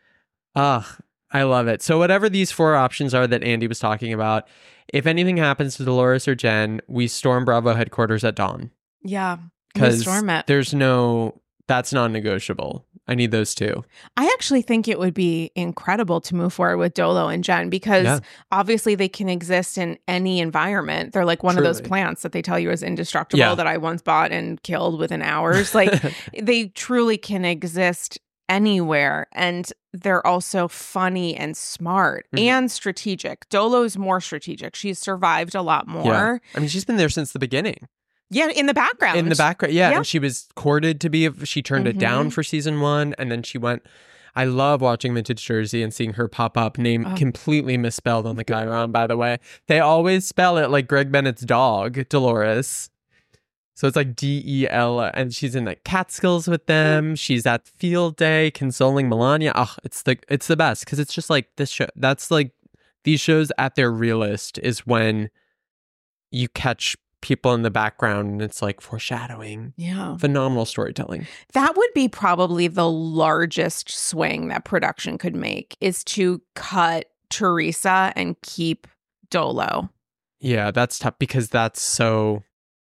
ah, I love it. So whatever these four options are that Andy was talking about, if anything happens to Dolores or Jen, we storm Bravo headquarters at dawn.
Yeah. We
Because
storm it.
there's no, that's non-negotiable. I need those two.
I actually think it would be incredible to move forward with Dolo and Jen because
Yeah.
obviously they can exist in any environment. They're like one of those
Truly.
plants that they tell you is indestructible
Yeah.
that I once bought and killed within hours. Like they truly can exist anywhere, and they're also funny and smart
Mhm.
and strategic. Dolo's more strategic. She's survived a lot more.
Yeah. I mean, she's been there since the beginning.
Yeah, in the background.
In the background, yeah,
Yeah.
and she was courted to be. A, she turned it down
Mhm.
for season one, and then she went. I love watching Vintage Jersey and seeing her pop up, name
Oh.
completely misspelled on the Chiron. By the way, they always spell it like Greg Bennett's dog, Dolores. So it's like D E L, and she's in like Catskills with them. She's at Field Day consoling Melania. Oh, it's the it's the best because it's just like this show. That's like these shows at their realest is when you catch people in the background and it's like foreshadowing.
Yeah.
Phenomenal storytelling.
That would be probably the largest swing that production could make is to cut Teresa and keep Dolo.
Yeah, that's tough because that's so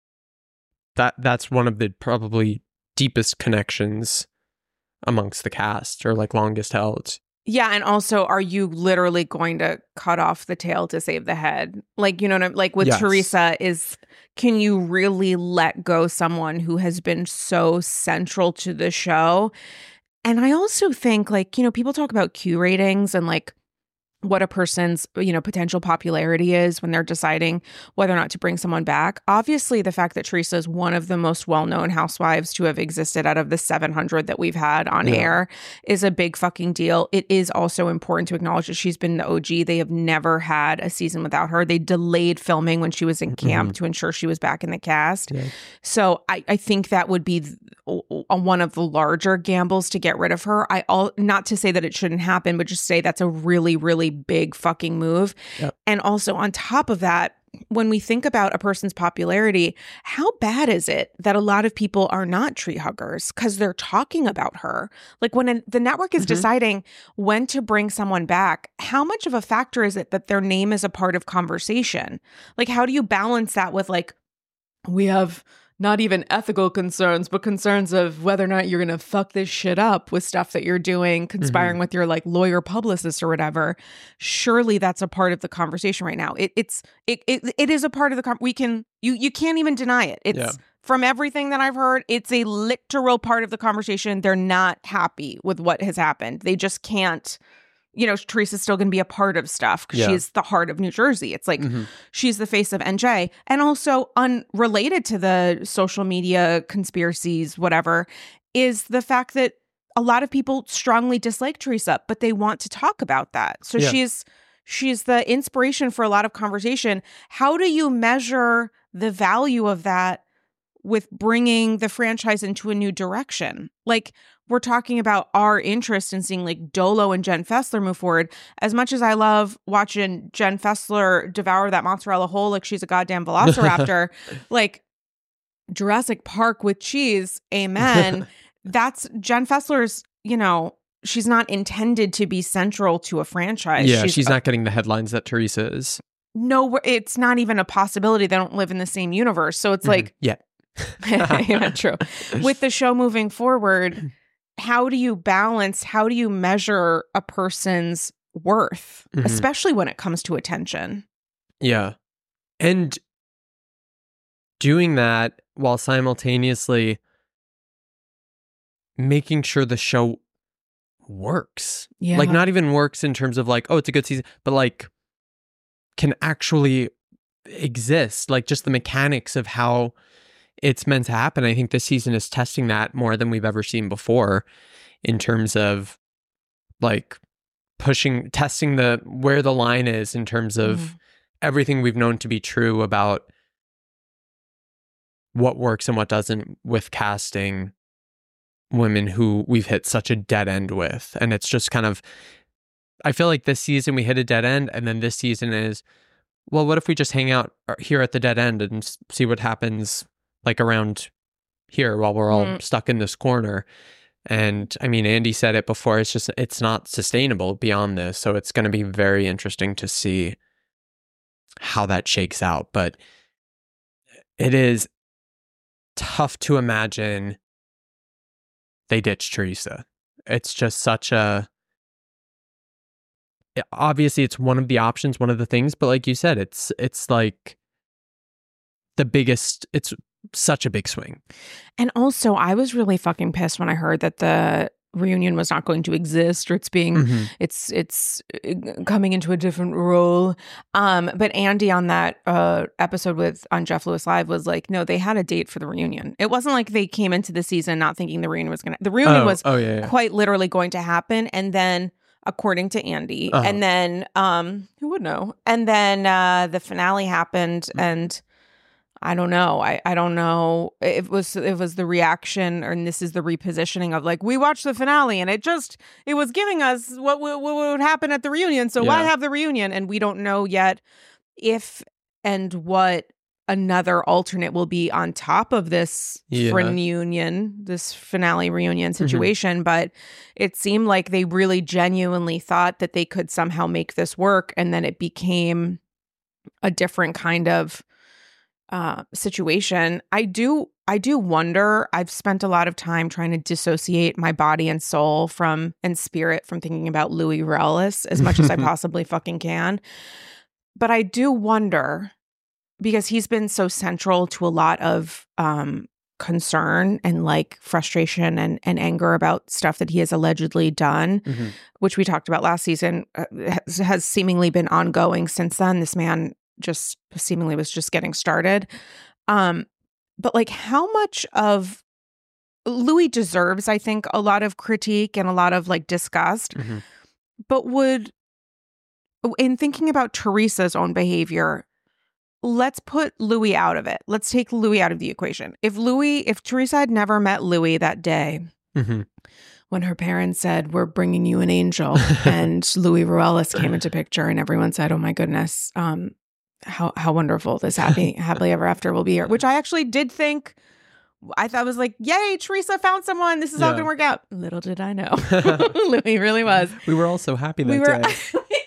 that that's one of the probably deepest connections amongst the cast or like longest held.
Yeah, and also, are you literally going to cut off the tail to save the head? Like, you know what I'm like with
Yes.
Teresa is, can you really let go someone who has been so central to the show? And I also think like, you know, people talk about Q ratings and like what a person's, you know, potential popularity is when they're deciding whether or not to bring someone back. Obviously, the fact that Teresa is one of the most well-known housewives to have existed out of the seven hundred that we've had on
Yeah.
air is a big fucking deal. It is also important to acknowledge that she's been the O G. They have never had a season without her. They delayed filming when she was in camp
Mhm.
to ensure she was back in the cast.
Yeah.
So I, I think that would be th- o- o- one of the larger gambles to get rid of her. I all not to say that it shouldn't happen, but just say that's a really, really big fucking move.
Yep.
And also on top of that, when we think about a person's popularity, how bad is it that a lot of people are not tree huggers because they're talking about her? Like when a, the network is
Mhm.
deciding when to bring someone back, how much of a factor is it that their name is a part of conversation? Like, how do you balance that with like, we have not even ethical concerns, but concerns of whether or not you're going to fuck this shit up with stuff that you're doing, conspiring with your like lawyer publicist or whatever. Surely that's a part of the conversation right now. It, it's it, it it is a part of the con- we can you you can't even deny it. It's
Yeah.
from everything that I've heard, it's a literal part of the conversation. They're not happy with what has happened. They just can't. You know, Teresa's still going to be a part of stuff because
Yeah.
she's the heart of New Jersey. It's like
Mhm.
she's the face of N J. And also unrelated to the social media conspiracies, whatever, is the fact that a lot of people strongly dislike Teresa, but they want to talk about that. So
Yeah.
she's she's the inspiration for a lot of conversation. How do you measure the value of that with bringing the franchise into a new direction? Like, we're talking about our interest in seeing like Dolo and Jen Fessler move forward. As much as I love watching Jen Fessler devour that mozzarella whole like she's a goddamn velociraptor, like Jurassic Park with cheese, amen. That's Jen Fessler's, you know, she's not intended to be central to a franchise.
Yeah, she's,
she's
not getting the headlines that Teresa is.
No, it's not even a possibility. They don't live in the same universe. So it's like,
yeah,
yeah, true. With the show moving forward, how do you balance, how do you measure a person's worth,
Mhm.
especially when it comes to attention?
Yeah. And doing that while simultaneously making sure the show works.
Yeah.
Like, not even works in terms of like, oh, it's a good season, but like can actually exist. Like, just the mechanics of how it's meant to happen. I think this season is testing that more than we've ever seen before in terms of like pushing, testing the where the line is in terms of
Mhm.
everything we've known to be true about what works and what doesn't with casting women who we've hit such a dead end with. And it's just kind of, I feel like this season we hit a dead end, and then this season is, well, what if we just hang out here at the dead end and s- see what happens like around here while we're all
Mm.
stuck in this corner? And I mean, Andy said it before, it's just, it's not sustainable beyond this. So it's going to be very interesting to see how that shakes out. But it is tough to imagine they ditch Teresa. It's just such a, obviously it's one of the options, one of the things, but like you said, it's it's like the biggest, it's such a big swing.
And also, I was really fucking pissed when I heard that the reunion was not going to exist, or it's being
Mhm.
it's it's uh, coming into a different role. Um, but Andy on that uh, episode with on Jeff Lewis Live was like, no, they had a date for the reunion. It wasn't like they came into the season not thinking the reunion was gonna. The reunion
Oh,
was
oh yeah, yeah.
quite literally going to happen, and then. According to Andy,
Uh-huh.
and then um, who would know? And then uh, the finale happened, and I don't know. I, I don't know. It was it was the reaction, or and this is the repositioning of like, we watched the finale and it just it was giving us what what, what would happen at the reunion. So why
Yeah.
have the reunion? And we don't know yet if and what another alternate will be on top of this
Yeah.
reunion, this finale reunion situation. But it seemed like they really genuinely thought that they could somehow make this work, and then it became a different kind of uh, situation. I do, I do wonder. I've spent a lot of time trying to dissociate my body and soul from and spirit from thinking about Louis Morales as much as I possibly fucking can. But I do wonder, because he's been so central to a lot of um, concern and like frustration and, and anger about stuff that he has allegedly done,
Mhm.
which we talked about last season, uh, has, has seemingly been ongoing since then. This man just seemingly was just getting started. Um, but like, how much of Louis deserves, I think, a lot of critique and a lot of like disgust,
Mhm.
but would, in thinking about Teresa's own behavior, let's put Louis out of it. Let's take Louis out of the equation. If Louis, if Teresa had never met Louis that day,
Mhm.
when her parents said, "We're bringing you an angel," and Louis Morales came into picture, and everyone said, "Oh my goodness, um, how how wonderful this happy happily ever after will be here," which I actually did think. I thought was like, "Yay, Teresa found someone. This is all
Yeah.
gonna work out." Little did I know, Louis really was.
We were all so happy that
We were.
day.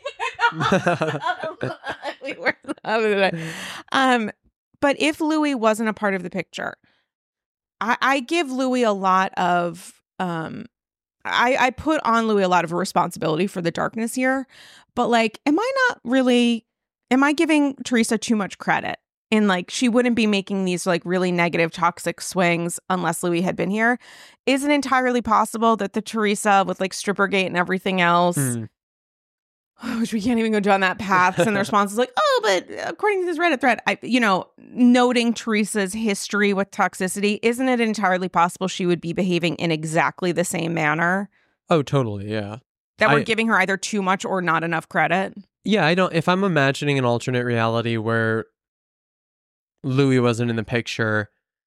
we were. Um, but if Louis wasn't a part of the picture, I, I give Louis a lot of um I, I put on Louis a lot of responsibility for the darkness here, but like, am I not really am I giving Teresa too much credit? In like, she wouldn't be making these like really negative toxic swings unless Louis had been here. Is it entirely possible that the Teresa with like Strippergate and everything else,
Mm.
which we can't even go down that path, and the response is like, oh, but according to this Reddit thread, I, you know, noting Teresa's history with toxicity, isn't it entirely possible she would be behaving in exactly the same manner?
Oh, totally. Yeah.
That we're
I-
giving her either too much or not enough credit?
Yeah. I don't, if I'm imagining an alternate reality where Louis wasn't in the picture,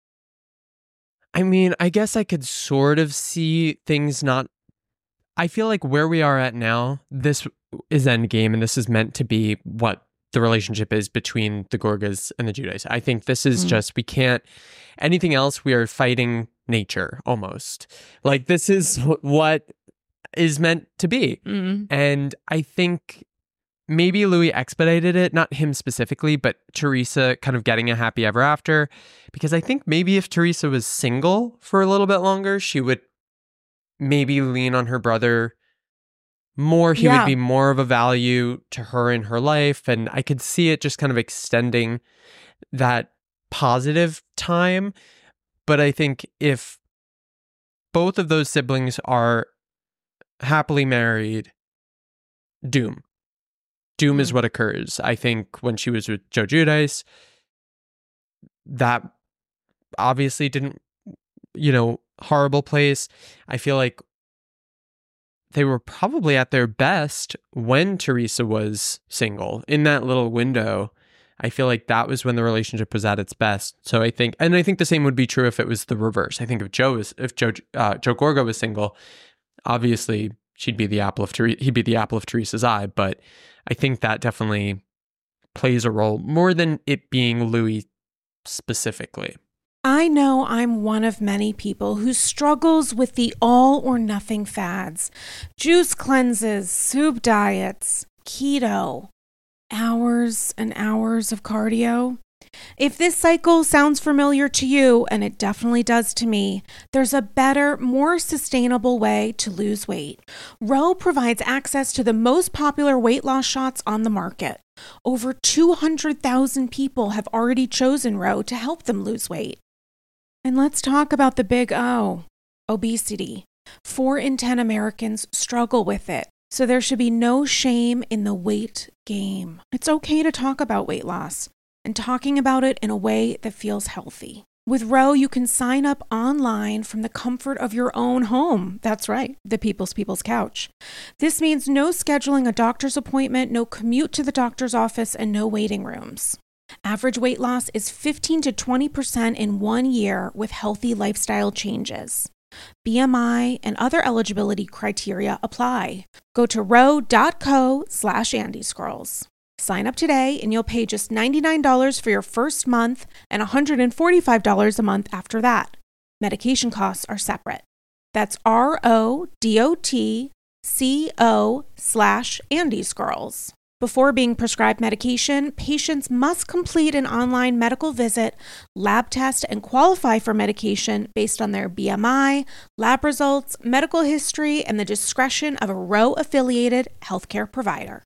I mean, I guess I could sort of see things not. I feel like where we are at now, this is Endgame, and this is meant to be what the relationship is between the Gorgas and the Judites. I think this is
Mm.
just, we can't, anything else, we are fighting nature almost. Like, this is what is meant to be.
Mm.
And I think maybe Louis expedited it, not him specifically, but Teresa kind of getting a happy ever after. Because I think maybe if Teresa was single for a little bit longer, she would maybe lean on her brother more. He
Yeah.
would be more of a value to her in her life. And I could see it just kind of extending that positive time. But I think if both of those siblings are happily married, doom. Doom
Mm.
is what occurs. I think when she was with Joe Giudice, that obviously didn't, you know, horrible place. I feel like they were probably at their best when Teresa was single. In that little window, I feel like that was when the relationship was at its best. So I think, and I think the same would be true if it was the reverse. I think if Joe was, if Joe, uh, Joe Gorga was single, obviously she'd be the apple of Ther- he'd be the apple of Teresa's eye. But I think that definitely plays a role more than it being Louis specifically.
I know I'm one of many people who struggles with the all or nothing fads, juice cleanses, soup diets, keto, hours and hours of cardio. If this cycle sounds familiar to you, and it definitely does to me, there's a better, more sustainable way to lose weight. Ro provides access to the most popular weight loss shots on the market. Over two hundred thousand people have already chosen Ro to help them lose weight. And let's talk about the big O, obesity. Four in ten Americans struggle with it, so there should be no shame in the weight game. It's okay to talk about weight loss, and talking about it in a way that feels healthy. With Ro, you can sign up online from the comfort of your own home. That's right, the People's People's Couch. This means no scheduling a doctor's appointment, no commute to the doctor's office, and no waiting rooms. Average weight loss is fifteen to twenty percent in one year with healthy lifestyle changes. B M I and other eligibility criteria apply. Go to ro.co slash Andy Scrolls. Sign up today and you'll pay just ninety-nine dollars for your first month and one hundred forty-five dollars a month after that. Medication costs are separate. That's R-O-D-O-T-C-O slash Andy Scrolls. Before being prescribed medication, patients must complete an online medical visit, lab test, and qualify for medication based on their B M I, lab results, medical history, and the discretion of a Ro-affiliated healthcare provider.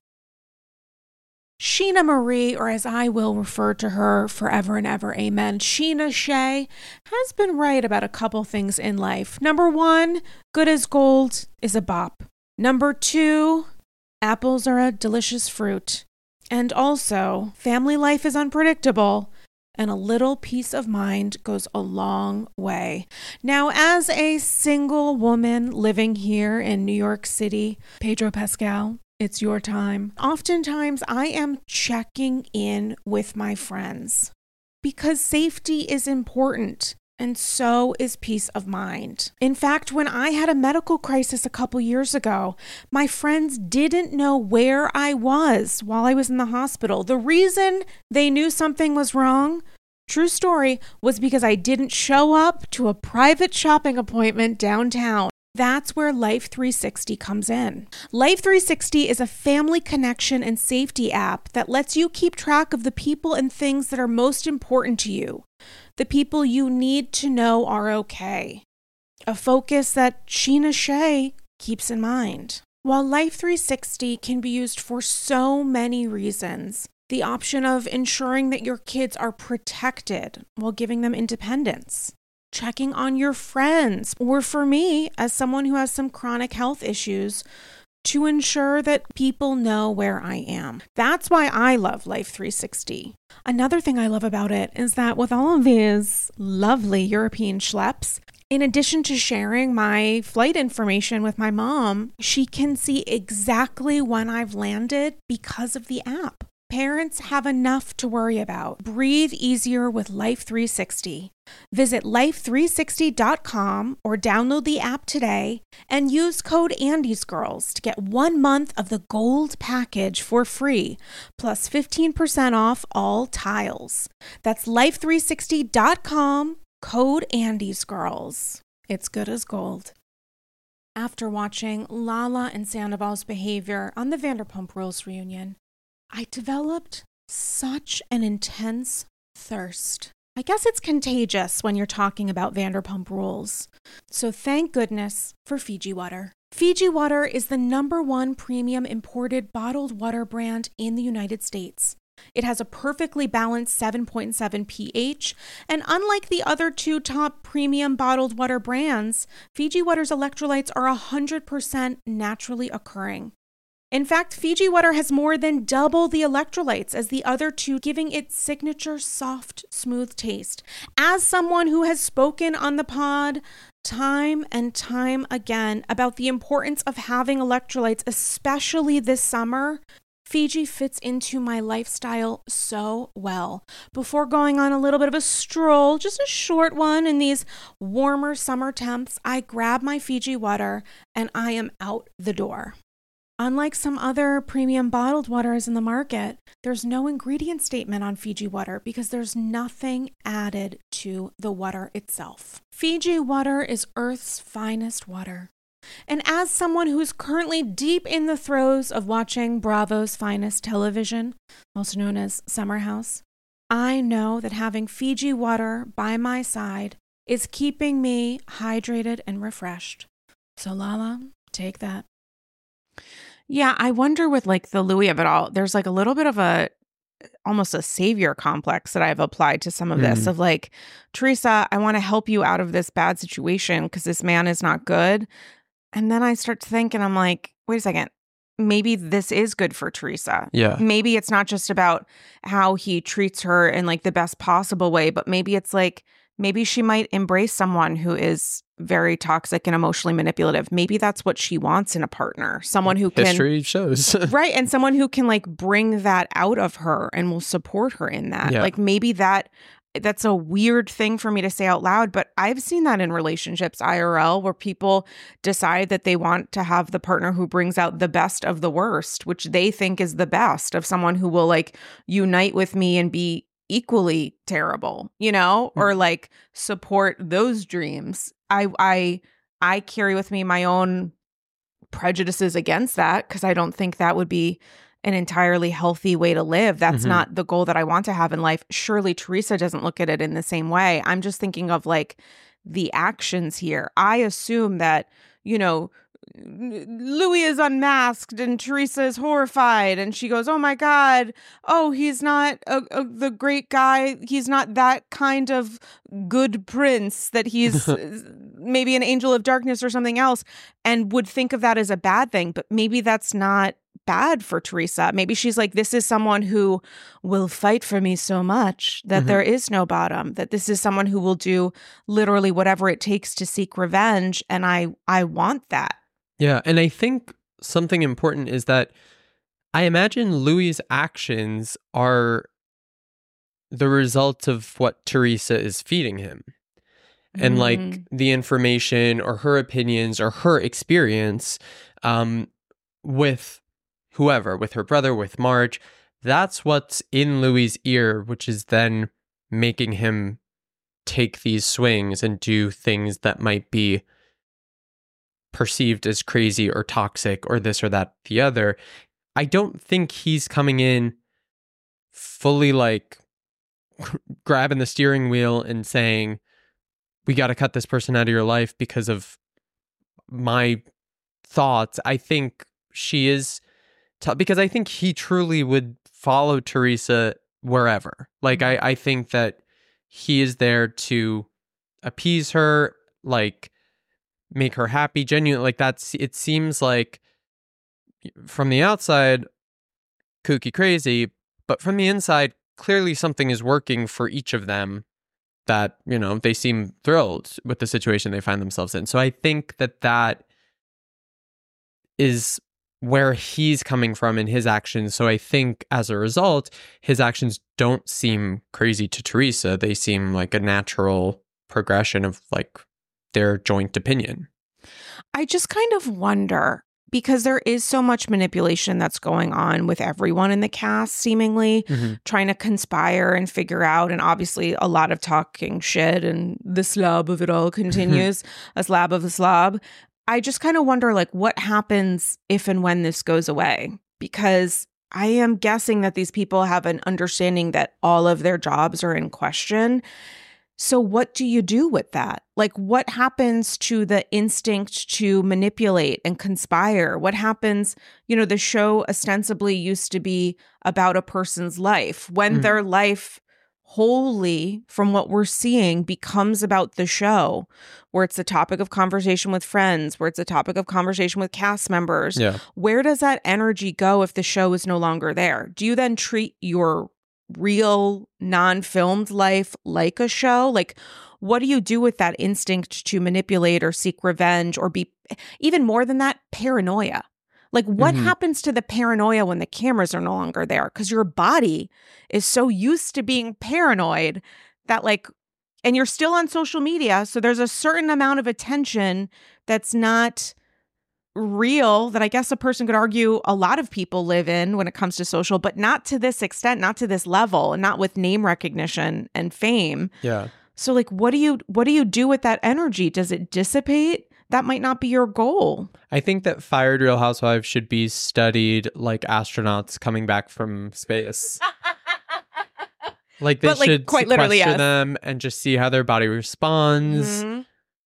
Sheena Marie, or as I will refer to her forever and ever, amen, Sheena Shea, has been right about a couple things in life. Number one, good as gold is a bop. Number two, apples are a delicious fruit. And also, family life is unpredictable, and a little peace of mind goes a long way. Now, as a single woman living here in New York City, Pedro Pascal, it's your time. Oftentimes, I am checking in with my friends because safety is important. And so is peace of mind. In fact, when I had a medical crisis a couple years ago, my friends didn't know where I was while I was in the hospital. The reason they knew something was wrong, true story, was because I didn't show up to a private shopping appointment downtown. That's where Life three sixty comes in. Life three sixty is a family connection and safety app that lets you keep track of the people and things that are most important to you. The people you need to know are okay. A focus that Sheena Shea keeps in mind. While Life three sixty can be used for so many reasons, the option of ensuring that your kids are protected while giving them independence, checking on your friends, or for me, as someone who has some chronic health issues, to ensure that people know where I am. That's why I love Life three sixty. Another thing I love about it is that with all of these lovely European schleps, in addition to sharing my flight information with my mom, she can see exactly when I've landed because of the app. Parents have enough to worry about. Breathe easier with Life three sixty. Visit life three sixty dot com or download the app today and use code AndysGirls to get one month of the gold package for free, plus fifteen percent off all tiles. That's life three sixty dot com, code AndysGirls. It's good as gold. After watching Lala and Sandoval's behavior on the Vanderpump Rules reunion, I developed such an intense thirst. I guess it's contagious when you're talking about Vanderpump Rules. So thank goodness for Fiji Water. Fiji Water is the number one premium imported bottled water brand in the United States. It has a perfectly balanced seven point seven pH, and unlike the other two top premium bottled water brands, Fiji Water's electrolytes are one hundred percent naturally occurring. In fact, Fiji Water has more than double the electrolytes as the other two, giving it signature soft, smooth taste. As someone who has spoken on the pod time and time again about the importance of having electrolytes, especially this summer, Fiji fits into my lifestyle so well. Before going on a little bit of a stroll, just a short one in these warmer summer temps, I grab my Fiji Water and I am out the door. Unlike some other premium bottled waters in the market, there's no ingredient statement on Fiji Water because there's nothing added to the water itself. Fiji Water is Earth's finest water. And as someone who's currently deep in the throes of watching Bravo's finest television, also known as Summer House, I know that having Fiji Water by my side is keeping me hydrated and refreshed. So Lala, take that. Yeah, I wonder with like the Louis of it all, there's like a little bit of a almost a savior complex that I've applied to some of this mm. of like, Teresa, I want to help you out of this bad situation because this man is not good. And then I start to think and I'm like, wait a second, maybe this is good for Teresa.
Yeah.
Maybe it's not just about how he treats her in like the best possible way, but maybe it's like, maybe she might embrace someone who is very toxic and emotionally manipulative. Maybe that's what she wants in a partner. Someone who can...
History shows.
Right. And someone who can like bring that out of her and will support her in that.
Yeah.
Like maybe that... That's a weird thing for me to say out loud, but I've seen that in relationships I R L where people decide that they want to have the partner who brings out the best of the worst, which they think is the best of someone who will like unite with me and be equally terrible, you know, mm-hmm. or like support those dreams. I I I carry with me my own prejudices against that because I don't think that would be an entirely healthy way to live. That's mm-hmm. not the goal that I want to have in life. Surely Teresa doesn't look at it in the same way. I'm just thinking of like the actions here. I assume that, you know, Louis is unmasked and Teresa is horrified and she goes, oh my God, oh, he's not a, a, the great guy. He's not that kind of good prince that he's maybe an angel of darkness or something else, and would think of that as a bad thing. But maybe that's not bad for Teresa. Maybe she's like, this is someone who will fight for me so much that mm-hmm. there is no bottom, that this is someone who will do literally whatever it takes to seek revenge. And I, I want that.
Yeah. And I think something important is that I imagine Louis's actions are the result of what Teresa is feeding him. And mm. like the information or her opinions or her experience um, with whoever, with her brother, with Marge, that's what's in Louis's ear, which is then making him take these swings and do things that might be perceived as crazy or toxic or this or that, the other. I don't think he's coming in fully like grabbing the steering wheel and saying, we got to cut this person out of your life because of my thoughts. I think she is, t- because I think he truly would follow Teresa wherever. Like, I, I think that he is there to appease her, like, make her happy, genuine. Like, that's, it seems like from the outside, kooky crazy, but from the inside, clearly something is working for each of them that, you know, they seem thrilled with the situation they find themselves in. So I think that that is where he's coming from in his actions. So I think as a result, his actions don't seem crazy to Teresa. They seem like a natural progression of like their joint opinion.
I just kind of wonder, because there is so much manipulation that's going on with everyone in the cast, seemingly mm-hmm. trying to conspire and figure out. And obviously a lot of talking shit, and the slob of it all continues, a slab of the slob. I just kind of wonder, like, what happens if and when this goes away? Because I am guessing that these people have an understanding that all of their jobs are in question. So what do you do with that? Like, what happens to the instinct to manipulate and conspire? What happens, you know, the show ostensibly used to be about a person's life. When mm. their life wholly, from what we're seeing, becomes about the show, where it's a topic of conversation with friends, where it's a topic of conversation with cast members,
yeah.
where does that energy go if the show is no longer there? Do you then treat your real non-filmed life like a show? Like, what do you do with that instinct to manipulate or seek revenge or be, even more than that, paranoia? Like, what mm-hmm. happens to the paranoia when the cameras are no longer there? Because your body is so used to being paranoid that, like, and you're still on social media, so there's a certain amount of attention that's not real, that I guess a person could argue a lot of people live in when it comes to social, but not to this extent, not to this level, and not with name recognition and fame.
Yeah.
So, like, what do you what do you do with that energy? Does it dissipate? That might not be your goal.
I think that fired Real Housewives should be studied like astronauts coming back from space. Like, they but, like, should quite literally, sequester yes. them and just see how their body responds. Mm-hmm.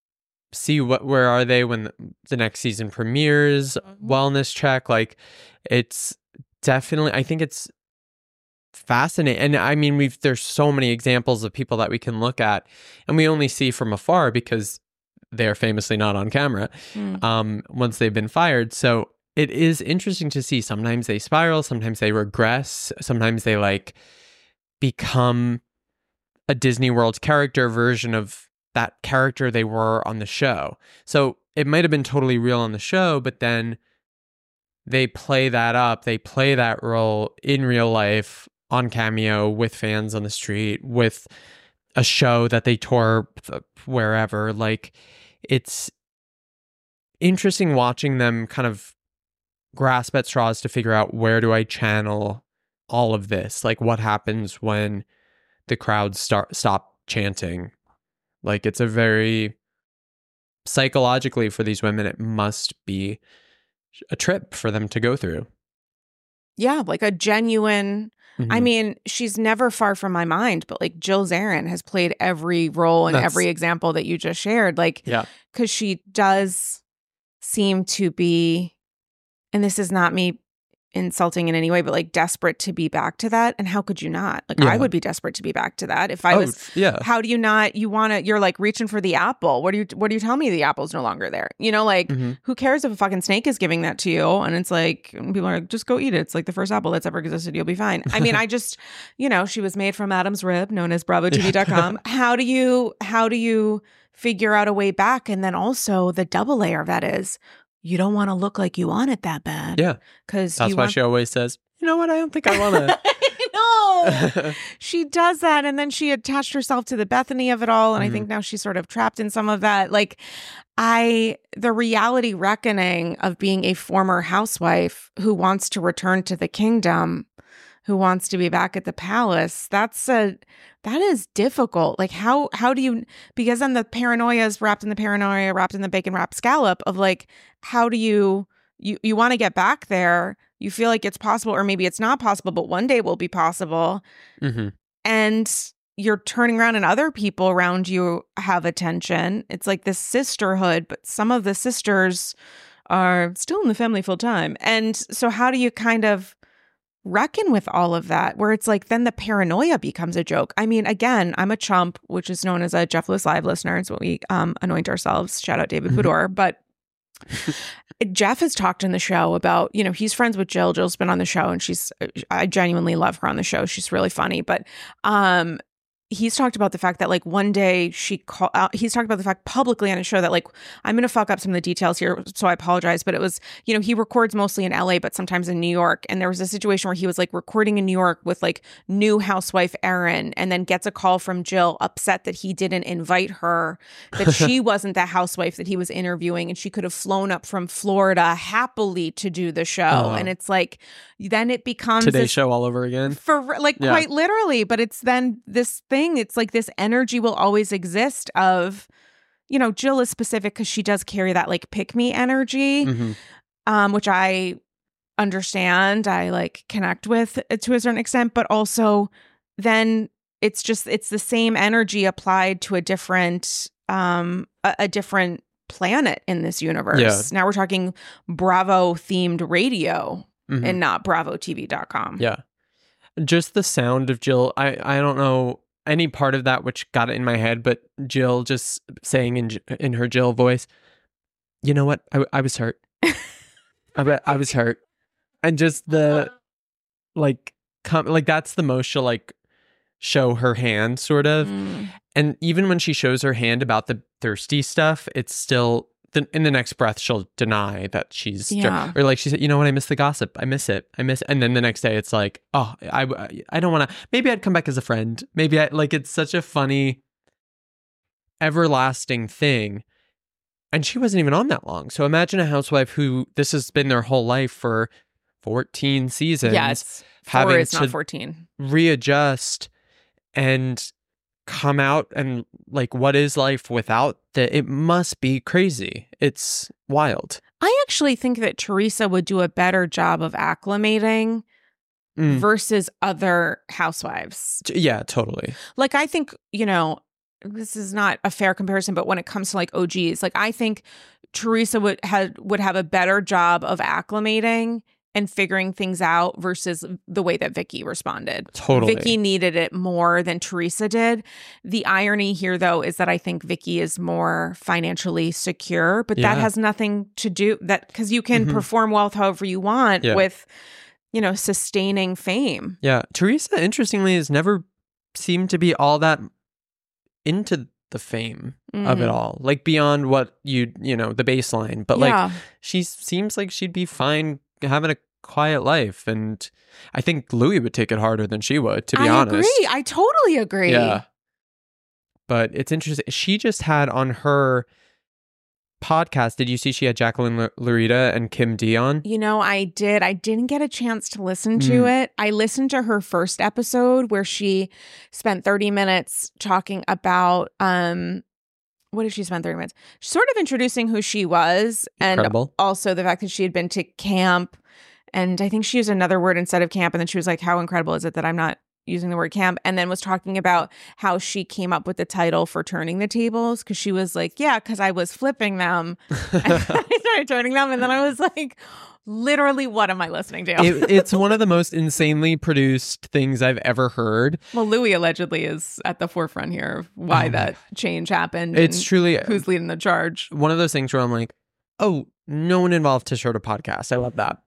See what where are they when the next season premieres, mm-hmm. wellness check. Like, it's definitely, I think it's fascinating. And I mean, we've there's so many examples of people that we can look at, and we only see from afar because they're famously not on camera mm. um, once they've been fired. So it is interesting to see. Sometimes they spiral, sometimes they regress, sometimes they like become a Disney World character version of that character they were on the show. So it might have been totally real on the show, but then they play that up. They play that role in real life on Cameo with fans on the street, with a show that they tour wherever. Like, it's interesting watching them kind of grasp at straws to figure out, where do I channel all of this? Like, what happens when the crowds start stop chanting? Like, it's a very, psychologically for these women, it must be a trip for them to go through.
Yeah, like a genuine, mm-hmm. I mean, she's never far from my mind, but like Jill Zarin has played every role in That's, every example that you just shared. Like,
yeah,
because she does seem to be, and this is not me insulting in any way, but like desperate to be back to that. And how could you not? Like, yeah. I would be desperate to be back to that if I oh, was.
Yeah.
How do you not? You want to? You're like reaching for the apple. What do you? What do you tell me? The apple's no longer there. You know, like mm-hmm. who cares if a fucking snake is giving that to you? And it's like, people are like, just go eat it. It's like the first apple that's ever existed. You'll be fine. I mean, I just, you know, she was made from Adam's rib, known as Bravo T V dot com. How do you? How do you figure out a way back? And then also the double layer of that is, you don't want to look like you want it that bad.
Yeah.
Because
that's why
want-
she always says, you know what? I don't think I want to.
No. She does that. And then she attached herself to the Bethany of it all. And mm-hmm. I think now she's sort of trapped in some of that. Like, I, the reality reckoning of being a former housewife who wants to return to the kingdom, who wants to be back at the palace, that's a, that is difficult. Like, how, how do you, because then the paranoia is wrapped in the paranoia, wrapped in the bacon wrapped scallop of like, how do you, you, you want to get back there. You feel like it's possible, or maybe it's not possible, but one day it will be possible.
Mm-hmm.
And you're turning around and other people around you have attention. It's like this sisterhood, but some of the sisters are still in the family full time. And so how do you kind of reckon with all of that, where it's like then the paranoia becomes a joke? I mean, again, I'm a chump, which is known as a Jeff Lewis Live listener. It's what we um, anoint ourselves. Shout out David Pudor. But Jeff has talked in the show about, you know, he's friends with Jill. Jill's been on the show, and she's, I genuinely love her on the show. She's really funny. But um, he's talked about the fact that like one day she called out, he's talked about the fact publicly on his show that like, I'm going to fuck up some of the details here, so I apologize. But it was, you know, he records mostly in L A, but sometimes in New York. And there was a situation where he was like recording in New York with like new housewife Erin, and then gets a call from Jill upset that he didn't invite her, that she wasn't the housewife that he was interviewing, and she could have flown up from Florida happily to do the show. Oh. And it's like, then it becomes
Today
this,
Show all over again.
For like yeah. quite literally, but it's then this thing, it's like this energy will always exist of you know, Jill is specific because she does carry that like pick me energy,
Mm-hmm.
um, which I understand. I like connect with to a certain extent, but also then it's just it's the same energy applied to a different um a, a different planet in this universe.
Yeah.
Now we're talking Bravo themed radio
Mm-hmm.
and not bravo t v dot com.
Yeah. Just the sound of Jill. I, I don't know any part of that which got it in my head, but Jill just saying in in her Jill voice, you know what? I, I was hurt. I bet I was hurt. And just the like come like that's the most she'll like show her hand sort of.
Mm.
And even when she shows her hand about the thirsty stuff, it's still the, in the next breath she'll deny that she's
Yeah.
or like she said, you know what, I miss the gossip, I miss it, I miss it. And then the next day it's like, oh, I I don't want to. Maybe I'd come back as a friend. Maybe I like it's such a funny, everlasting thing. And she wasn't even on that long. So imagine a housewife who this has been their whole life for fourteen seasons.
Yeah, it's
having
four, it's
to
not fourteen.
readjust and come out and like what is life without that? It must be crazy. It's wild.
I actually think that Teresa would do a better job of acclimating
Mm.
versus other housewives.
T- Yeah, totally.
Like, I think, you know, this is not a fair comparison, but when it comes to like O Gs, like I think Teresa would have would have a better job of acclimating and figuring things out versus the way that Vicky responded.
Totally.
Vicky needed it more than Teresa did. The irony here, though, is that I think Vicky is more financially secure, but that
Yeah.
has nothing to do that because you can
Mhm.
perform wealth however you want
Yeah.
with, you know, sustaining fame.
Yeah. Teresa, interestingly, has never seemed to be all that into the fame of it
Mhm.
all. Like beyond what you, you know, the baseline. But like
Yeah.
she seems like she'd be fine having a quiet life. And I think Louis would take it harder than she would, to be
I
honest.
agree. I totally agree.
Yeah. But it's interesting. She just had on her podcast, did you see she had Jacqueline L- Larita and Kim D on?
You know, I did. I didn't get a chance to listen to
Mm.
it. I listened to her first episode where she spent thirty minutes talking about um what did she spend thirty minutes? Sort of introducing who she was and
Incredible.
also the fact that she had been to camp. And I think she used another word instead of camp. And then she was like, how incredible is it that I'm not using the word camp? And then was talking about how she came up with the title for Turning the Tables. Cause she was like, yeah, cause I was flipping them. And I started turning them. And then I was like, literally, what am I listening to?
It, it's one of the most insanely produced things I've ever heard.
Well, Louis allegedly is at the forefront here of why
Oh
that change happened.
It's
and
truly
who's leading the charge.
one of those things where I'm like, oh, no one involved to start a podcast. I love that.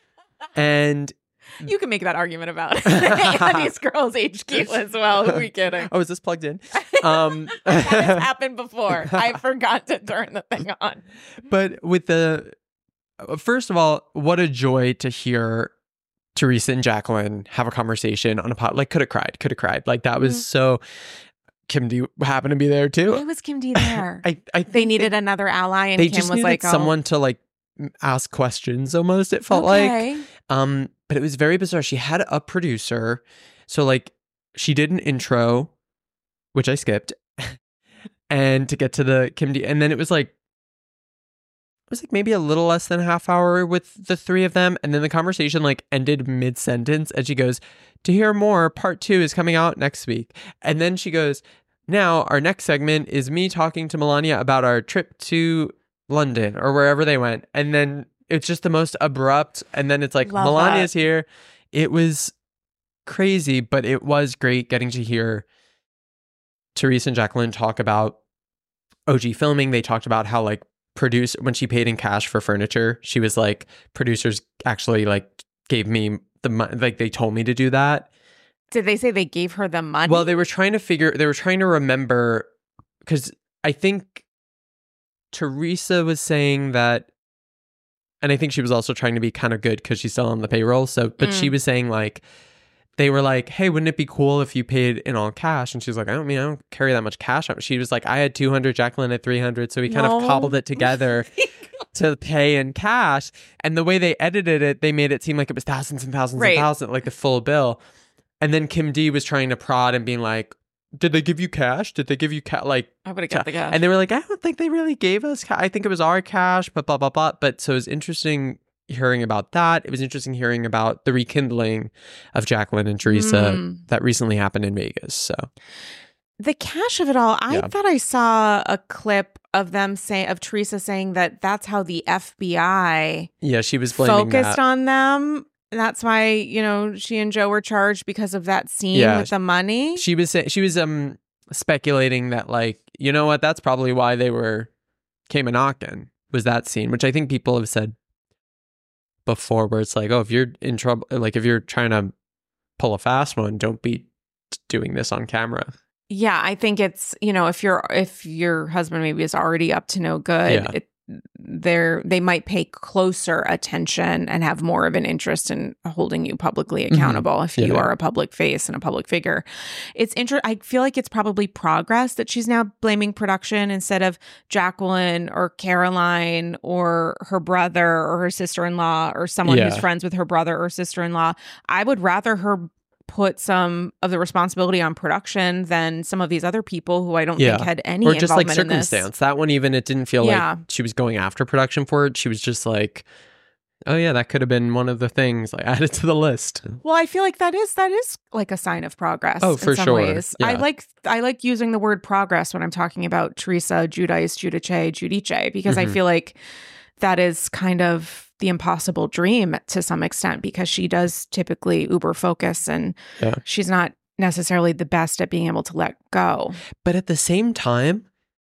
And
You can make that argument about Andy's Girls H Q as well. Who are we kidding?
oh, is this plugged in? Um,
That has happened before. I forgot to turn the thing on.
but with the first of all, what a joy to hear Teresa and Jacqueline have a conversation on a pod. Like, could have cried, could have cried. Like that was
Mhm.
so. Kim D happened to be there too.
Why was Kim D there?
I, I think
They needed another ally, and
they
Kim
just
was
needed
like, oh,
someone to like m- ask questions. Almost, it felt like.
okay.
Um, but it was very bizarre. She had a producer, so like she did an intro, which I skipped, and to get to the Kim D, and then it was like. It was like maybe a little less than a half hour with the three of them. And then the conversation like ended mid sentence. And she goes, to hear more, part two is coming out next week. And then she goes, now our next segment is me talking to Melania about our trip to London or wherever they went. And then it's just the most abrupt. And then it's like,
Love
Melania's here. It was crazy, but it was great getting to hear Teresa and Jacqueline talk about O G filming. They talked about how like, produce when she paid in cash for furniture, she was like, producers actually like gave me the money, like they told me to do that.
Did they say they gave her the money?
Well, they were trying to figure, they were trying to remember, because I think Teresa was saying that, and I think she was also trying to be kind of good because she's still on the payroll. So, but she
Mm.
was saying like, they were like, hey, wouldn't it be cool if you paid in all cash? And she's like, I don't mean, I don't carry that much cash. She was like, I had two hundred, Jacqueline had three hundred. So we kind
No.
of cobbled it together to pay in cash. And the way they edited it, they made it seem like it was thousands and thousands
Right.
and thousands, like the full bill. And then Kim D was trying to prod and being like, did they give you cash? Did they give you cash? Like,
I would have got the cash.
and they were like, I don't think they really gave us cash. I think it was our cash, but blah, blah, blah. But so it was interesting hearing about that. It was interesting hearing about the rekindling of Jacqueline and Teresa
Mm.
that recently happened in Vegas. So
The cash of it all, I
Yeah.
thought I saw a clip of them say of Teresa saying that that's how the F B I
yeah, she was blaming
focused
that.
on them. That's why, you know, she and Joe were charged because of that scene
Yeah.
with the money.
She was saying, she was um speculating that, like, you know what, that's probably why they were came a knocking, was that scene, which I think people have said before, where it's like, oh, if you're in trouble, like if you're trying to pull a fast one, don't be doing this on camera.
Yeah, I think it's, you know, if your if your husband maybe is already up to no good,
Yeah.
it, they're they might pay closer attention and have more of an interest in holding you publicly accountable if
Yeah.
you are a public face and a public figure. It's inter- I feel like it's probably progress that she's now blaming production instead of Jacqueline or Caroline or her brother or her sister-in-law or someone who's
Yeah.
friends with her brother or sister-in-law. I would rather her put some of the responsibility on production than some of these other people who I don't
Yeah.
think had any
Or just like
involvement in this.
circumstance. That one, even, it didn't feel
Yeah.
like she was going after production for it. She was just like, oh yeah, that could have been one of the things, like, added to the list.
Well, I feel like that is that is like a sign of progress.
Oh,
in
for
some
sure.
Ways. I
Yeah.
like I like using the word progress when I'm talking about Teresa, Giudice, Giudice, Giudice, because I
Mhm.
feel like that is kind of the impossible dream to some extent, because she does typically uber focus and
Yeah.
she's not necessarily the best at being able to let go.
But at the same time,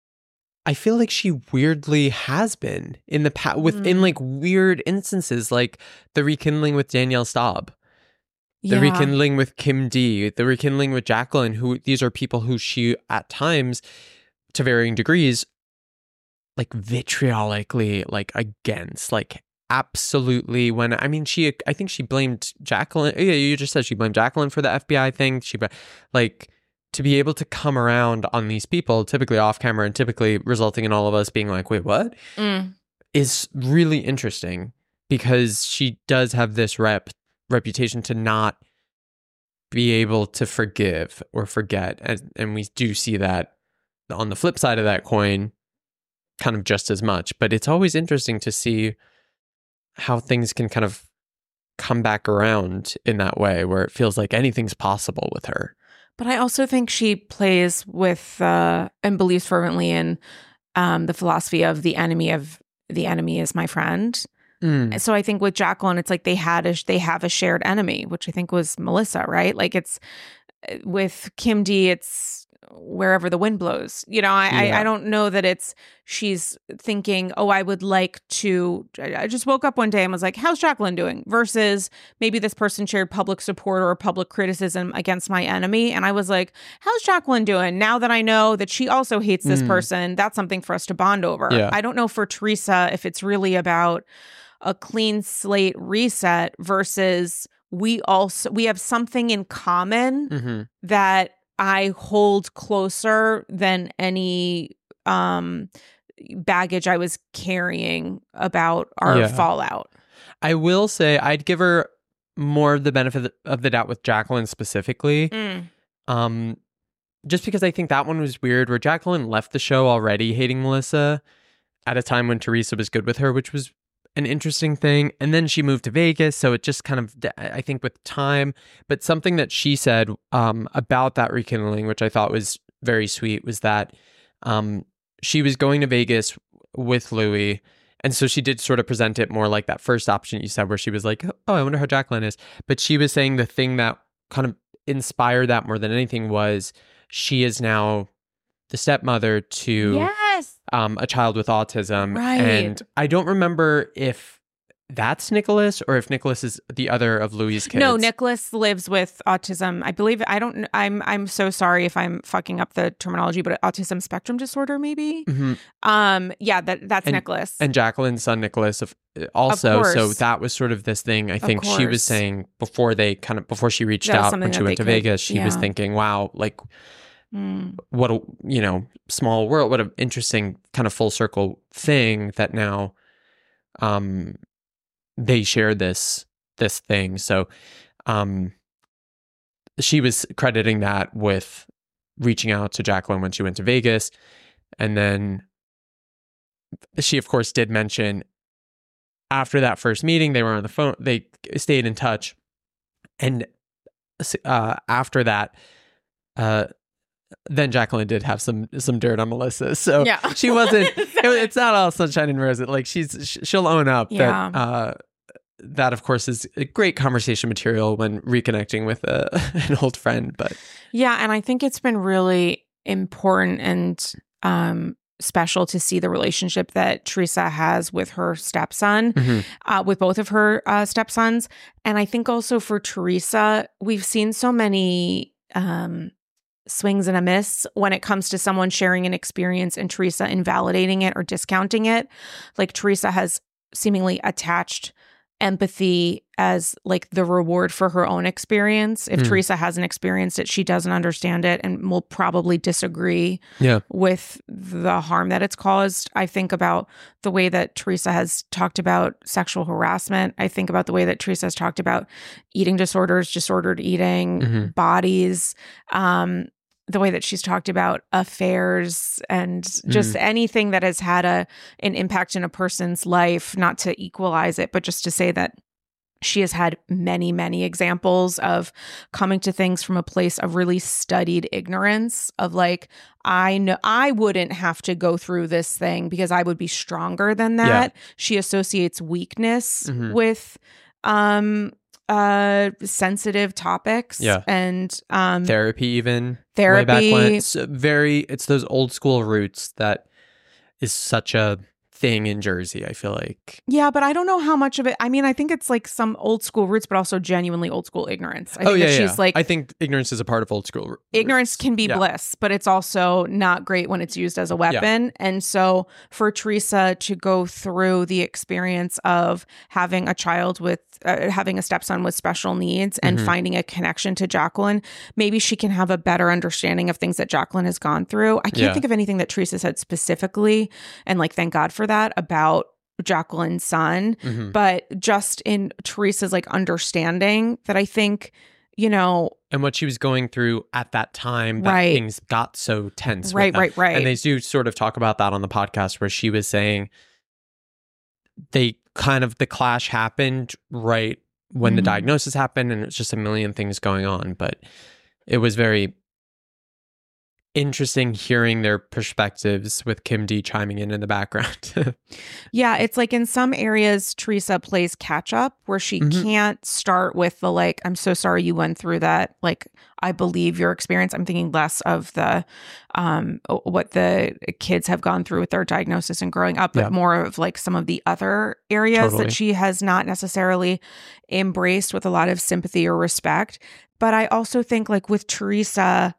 I feel like she weirdly has been in the past, within
Mm.
like weird instances, like the rekindling with Danielle Staub, the
Yeah.
rekindling with Kim D, the rekindling with Jacqueline, who these are people who she at times, to varying degrees, like vitriolically like against, like absolutely, when I mean she I think she blamed Jacqueline. Yeah, you just said she blamed Jacqueline for the F B I thing. She like to be able to come around on these people, typically off camera and typically resulting in all of us being like, wait, what?
Mm.
Is really interesting, because she does have this rep reputation to not be able to forgive or forget, and and we do see that on the flip side of that coin kind of just as much. But it's always interesting to see how things can kind of come back around in that way, where it feels like anything's possible with her.
But I also think she plays with uh, and believes fervently in um, the philosophy of the enemy of the enemy is my friend.
Mm.
So I think with Jacqueline, it's like they had a they have a shared enemy, which I think was Melissa, right? Like it's with Kim D, it's wherever the wind blows. You know, I,
Yeah.
I I don't know that it's she's thinking, oh, I would like to. I I just woke up one day and was like, how's Jacqueline doing? Versus maybe this person shared public support or public criticism against my enemy, and I was like, how's Jacqueline doing? Now that I know that she also hates this
Mm.
person, that's something for us to bond over.
Yeah.
I don't know for Teresa if it's really about a clean slate reset versus we also we have something in common
hmm
that I hold closer than any um baggage I was carrying about our
Yeah.
fallout.
I will say I'd give her more of the benefit of the doubt with Jacqueline specifically.
Mm.
Um, just because I think that one was weird, where Jacqueline left the show already hating Melissa at a time when Teresa was good with her, which was an interesting thing. And then she moved to Vegas, so it just kind of, I think, with time. But something that she said um, about that rekindling, which I thought was very sweet, was that um, she was going to Vegas with Louis. And so she did sort of present it more like that first option you said, where she was like, oh, I wonder how Jacqueline is. But she was saying the thing that kind of inspired that more than anything was she is now the stepmother to
Yes.
um, a child with autism.
Right.
And I don't remember if that's Nicholas or if Nicholas is the other of Louis' kids.
No, Nicholas lives with autism. I believe I don't I'm I'm so sorry if I'm fucking up the terminology, but autism spectrum disorder maybe.
Mhm.
Um yeah, that that's
And-
Nicholas.
And Jacqueline's son Nicholas of, also.
Of
So
course.
that was sort of this thing I think she
course.
was saying before they kind of before she reached
That was
out
something
when she
that
went
they
to
could-
Vegas, she was
yeah.
thinking, wow, like
Mm.
what a, you know, small world, what an interesting kind of full circle thing that now um they share this this thing. So um she was crediting that with reaching out to Jacqueline when she went to Vegas. And then she, of course, did mention after that first meeting, they were on the phone, they stayed in touch. And uh, after that, uh, then Jacqueline did have some some dirt on Melissa. So
yeah.
she wasn't, it, it's not all sunshine and roses. Like she's, she'll own up
yeah.
that, uh, that of course is a great conversation material when reconnecting with a, an old friend. But
yeah. And I think it's been really important and um, special to see the relationship that Teresa has with her stepson, mm-hmm. uh, with both of her uh, stepsons. And I think also for Teresa, we've seen so many um, swings and a miss when it comes to someone sharing an experience and Teresa invalidating it or discounting it. Like Teresa has seemingly attached empathy as like the reward for her own experience. If mm. Teresa hasn't experienced it, she doesn't understand it and will probably disagree
yeah.
with the harm that it's caused. I think about the way that Teresa has talked about sexual harassment. I think about the way that Teresa has talked about eating disorders, disordered eating, mm-hmm. bodies, um, the way that she's talked about affairs and just mm. anything that has had a an impact in a person's life, not to equalize it, but just to say that she has had many, many examples of coming to things from a place of really studied ignorance of like, I know I wouldn't have to go through this thing because I would be stronger than that. Yeah. She associates weakness mm-hmm. with um uh sensitive topics
yeah.
and um
therapy even
therapy
way back when. It's very it's those old school roots that is such a thing in Jersey, I feel like.
Yeah, but I don't know how much of it. I mean, I think it's like some old school roots, but also genuinely old school ignorance. I
oh,
think
yeah,
that
yeah.
she's like
I think ignorance is a part of old school roots.
Ignorance can be yeah. bliss, but it's also not great when it's used as a weapon. Yeah. And so for Teresa to go through the experience of having a child with uh, having a stepson with special needs and mm-hmm. finding a connection to Jacqueline, maybe she can have a better understanding of things that Jacqueline has gone through. I can't yeah. think of anything that Teresa said specifically, and like thank God for that, about Jacqueline's son, mm-hmm. but just in Teresa's like understanding that I think, you know,
and what she was going through at that time, that
right.
things got so tense.
Right, right, right.
And they do sort of talk about that on the podcast where she was saying they kind of, the clash happened right when mm-hmm. the diagnosis happened and it's just a million things going on. But it was very interesting hearing their perspectives with Kim D chiming in in the background.
Yeah, it's like in some areas, Teresa plays catch up where she mm-hmm. can't start with the like, I'm so sorry you went through that. Like, I believe your experience. I'm thinking less of the, um, what the kids have gone through with their diagnosis and growing up, but yeah. more of like some of the other areas totally. That she has not necessarily embraced with a lot of sympathy or respect. But I also think like with Teresa,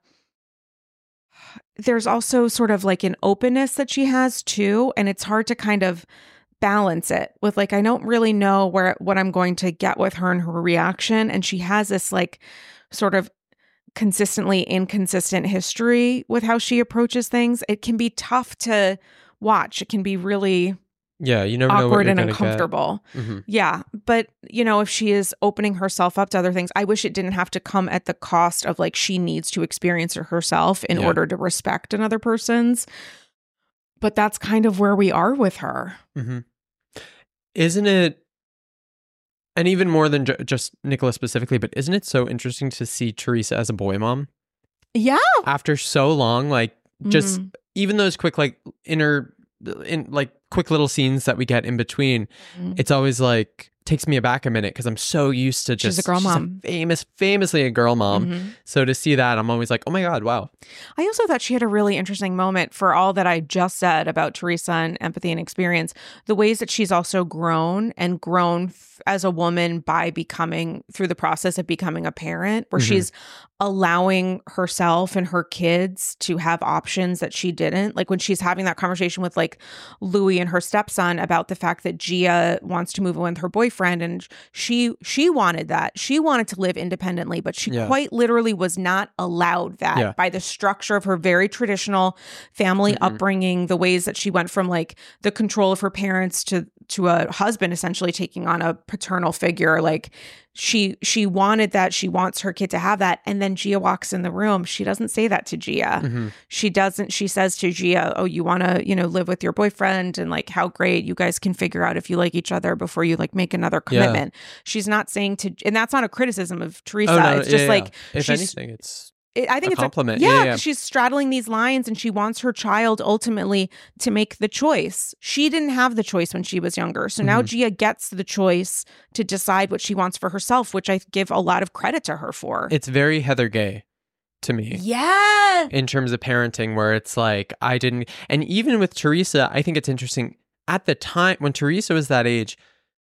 there's also sort of like an openness that she has too. And it's hard to kind of balance it with like, I don't really know where, what I'm going to get with her and her reaction. And she has this like sort of consistently inconsistent history with how she approaches things. It can be tough to watch. It can be really
yeah, you never
awkward
know what you're
and
gonna
uncomfortable.
Mm-hmm.
Yeah. But, you know, if she is opening herself up to other things, I wish it didn't have to come at the cost of like she needs to experience it herself in
yeah.
order to respect another person's. But that's kind of where we are with her.
Mm-hmm. Isn't it, and even more than ju- just Nicholas specifically, but isn't it so interesting to see Teresa as a boy mom?
Yeah.
After so long, like just
mm.
even those quick like inner, in like quick little scenes that we get in between, mm. it's always like takes me aback a minute because I'm so used to just
she's a girl mom,
a famous, famously a girl mom. Mm-hmm. So to see that, I'm always like, oh my God, wow.
I also thought she had a really interesting moment for all that I just said about Teresa and empathy and experience. The ways that she's also grown and grown f- as a woman by becoming through the process of becoming a parent, where mm-hmm. she's allowing herself and her kids to have options that she didn't. Like when she's having that conversation with like Louis and her stepson about the fact that Gia wants to move in with her boyfriend, and she she wanted that. She wanted to live independently, but she yeah. quite literally was not allowed that yeah. by the structure of her very traditional family mm-hmm. upbringing, the ways that she went from like the control of her parents to to a husband essentially taking on a paternal figure. Like she she wanted that. She wants her kid to have that. And then Gia walks in the room. She doesn't say that to Gia.
Mm-hmm.
She doesn't. She says to Gia, oh, you want to, you know, live with your boyfriend and like how great you guys can figure out if you like each other before you like make another commitment. Yeah. She's not saying to, and that's not a criticism of Teresa.
Oh, no,
it's just
yeah,
like,
yeah. If
she's,
anything, it's
It, I think
a
it's
compliment.
A, yeah,
yeah, yeah.
she's straddling these lines and she wants her child ultimately to make the choice. She didn't have the choice when she was younger. So now
Mm-hmm.
Gia gets the choice to decide what she wants for herself, which I give a lot of credit to her for.
It's very Heather Gay to me.
Yeah.
In terms of parenting, where it's like, I didn't, and even with Teresa, I think it's interesting. At the time when Teresa was that age,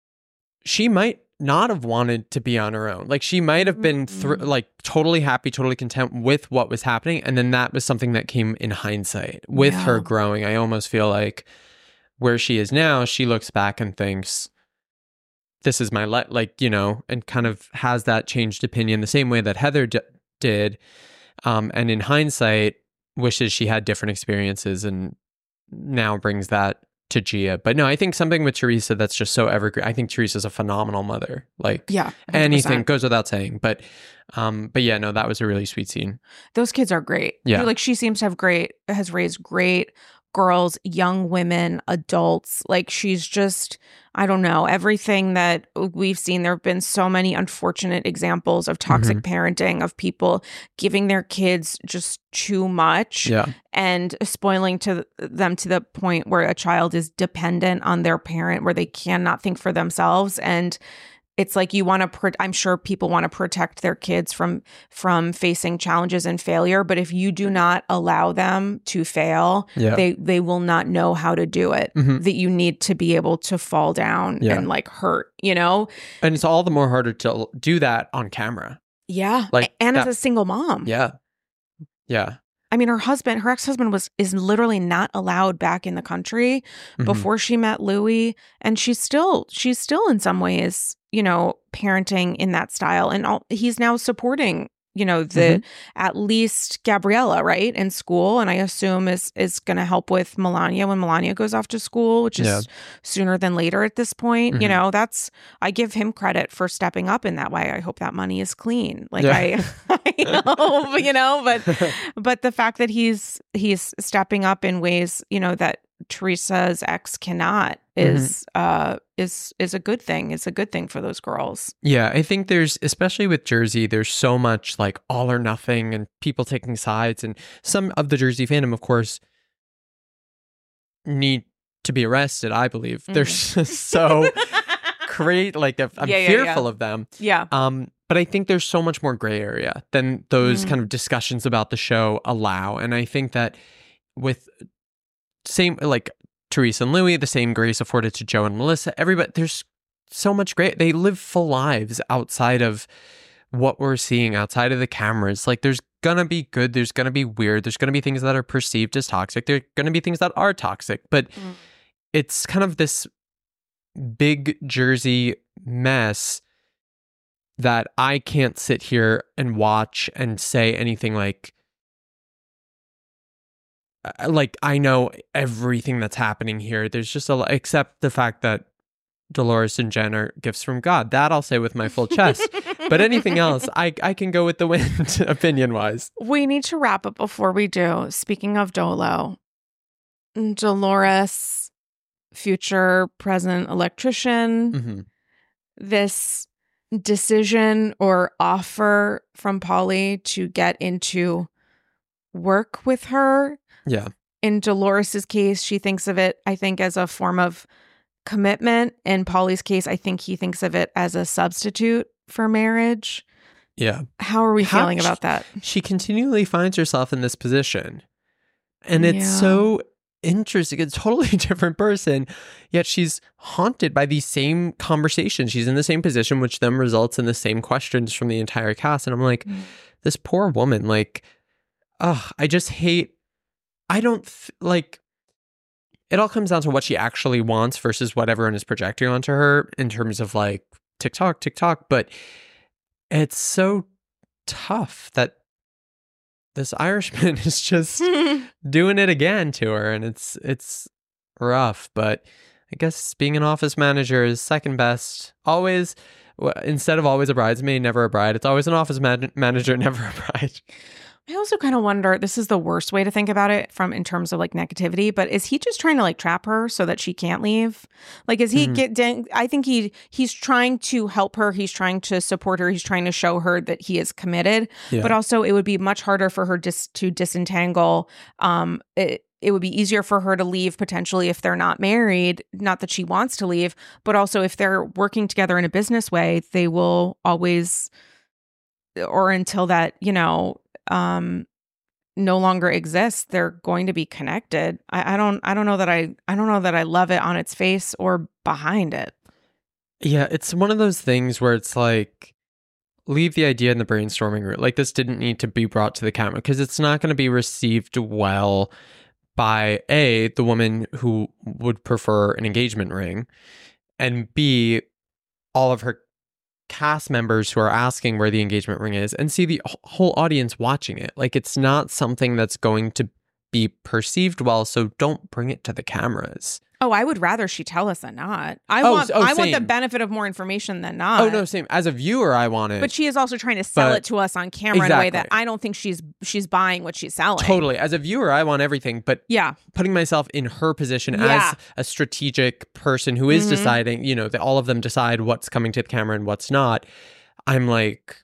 she might not have wanted to be on her own. Like she might have been th- like totally happy, totally content with what was happening. And then that was something that came in hindsight with
Yeah.
her growing. I almost feel like where she is now, she looks back and thinks, this is my life, like, you know, and kind of has that changed opinion the same way that Heather d- did. Um, and in hindsight, wishes she had different experiences and now brings that to Gia. But no, I think something with Teresa that's just so evergreen. I think Teresa's a phenomenal mother. Like
Yeah, one hundred percent.
anything goes without saying. But um, but yeah, no, that was a really sweet scene.
Those kids are great.
Yeah.
Like she seems to have great, has raised great girls, young women, adults. Like she's just, I don't know, everything that we've seen. There have been so many unfortunate examples of toxic
Mm-hmm.
parenting, of people giving their kids just too much
Yeah.
and spoiling to them to the point where a child is dependent on their parent, where they cannot think for themselves. And it's like you want to, pro- I'm sure people want to protect their kids from from facing challenges and failure. But if you do not allow them to fail,
Yeah.
they they will not know how to do it.
Mhm.
That you need to be able to fall down
Yeah.
and like hurt, you know?
And it's all the more harder to do that on camera.
Yeah.
Like
and
that-
as a single mom.
Yeah. Yeah.
I mean, her husband, her ex-husband was is literally not allowed back in the country
Mhm.
before she met Louis. And she's still, she's still in some ways, you know, parenting in that style. And all, he's now supporting, you know, the
Mhm.
at least Gabriella, right, in school. And I assume is is going to help with Melania when Melania goes off to school, which is
Yeah.
sooner than later at this point. You
Mhm.
know, that's, I give him credit for stepping up in that way. I hope that money is clean. Like
Yeah.
I, I know, you know, but but the fact that he's he's stepping up in ways, you know, that Teresa's ex cannot is uh is is a good thing. It's a good thing for those girls.
Yeah, I think there's, especially with Jersey, there's so much like all or nothing and people taking sides. And some of the Jersey fandom, of course, need to be arrested, I believe. They're just so great. Like, I'm
Yeah, yeah,
fearful
yeah.
of them.
Yeah.
Um, but I think there's so much more gray area than those
Mm.
kind of discussions about the show allow. And I think that with same, like Teresa and Louis, the same grace afforded to Joe and Melissa, everybody, there's so much great. They live full lives outside of what we're seeing, outside of the cameras. Like there's gonna be good, there's gonna be weird, there's gonna be things that are perceived as toxic, there's gonna be things that are toxic, but
Mm.
it's kind of this big Jersey mess that I can't sit here and watch and say anything like, uh, like I know everything that's happening here. There's just a lot, except the fact that Dolores and Jen are gifts from God. That I'll say with my full chest. But anything else, I I can go with the wind, opinion wise.
We need to wrap up before we do. Speaking of Dolo, Dolores, future present electrician,
Mm-hmm.
this decision or offer from Polly to get into work with her.
Yeah.
In Dolores's case, she thinks of it, I think, as a form of commitment. In Polly's case, I think he thinks of it as a substitute for marriage.
Yeah.
How are we
How
feeling
sh-
about that?
She continually finds herself in this position. And it's
Yeah.
so interesting. It's a totally different person, yet she's haunted by these same conversations. She's in the same position, which then results in the same questions from the entire cast. And I'm like,
Mm.
this poor woman, like, ugh, I just hate, I don't, th- like, it all comes down to what she actually wants versus what everyone is projecting onto her in terms of like TikTok, TikTok. But it's so tough that this Irishman is just doing it again to her, and it's it's rough. But I guess being an office manager is second best. Always, w- instead of always a bridesmaid, never a bride, it's always an office man- manager, never a bride.
I also kind of wonder, this is the worst way to think about it from in terms of like negativity, but is he just trying to like trap her so that she can't leave? Like, is he
Mhm.
get dang- I think he he's trying to help her. He's trying to support her. He's trying to show her that he is committed,
Yeah.
but also it would be much harder for her dis- to disentangle. Um, it, it would be easier for her to leave potentially if they're not married. Not that she wants to leave, but also if they're working together in a business way, they will always, or until that, you know, um no longer exists, they're going to be connected. I, I don't I don't know that I I don't know that I love it on its face or behind it.
Yeah, it's one of those things where it's like, leave the idea in the brainstorming room. Like, this didn't need to be brought to the camera because it's not going to be received well by A, the woman who would prefer an engagement ring, and B, all of her cast members who are asking where the engagement ring is, and see the wh- whole audience watching it. Like, it's not something that's going to be perceived well, so don't bring it to the cameras.
Oh, I would rather she tell us than not. I
Oh,
want
oh,
I want the
same.
benefit of more information than not.
Oh, no, same. As a viewer, I want it.
But she is also trying to sell
But-
it to us on camera in a way that
Exactly.
I don't think she's she's buying what she's selling.
Totally. As a viewer, I want everything, but
Yeah.
putting myself in her position
Yeah.
as a strategic person who is
Mhm.
deciding, you know, that all of them decide what's coming to the camera and what's not. I'm like,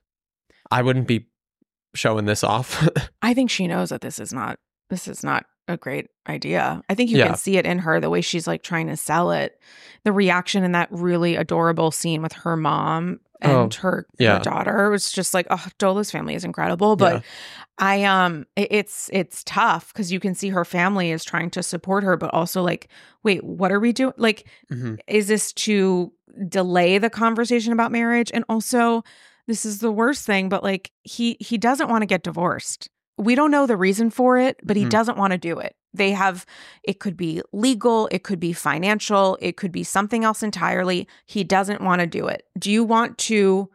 I wouldn't be showing this off.
I think she knows that this is not this is not a great idea. I think you
Yeah.
can see it in her, the way she's like trying to sell it. The reaction in that really adorable scene with her mom and
Oh,
her,
yeah.
her daughter was just like, oh, Dola's family is incredible. But
Yeah.
I um it- it's it's tough because you can see her family is trying to support her, but also like, wait, what are we doing? Like,
Mhm.
is this to delay the conversation about marriage? And also, this is the worst thing, but like he he doesn't want to get divorced. We don't know the reason for it, but he
Mhm.
doesn't want to do it. They have, it could be legal, it could be financial, it could be something else entirely. He doesn't want to do it. Do you want to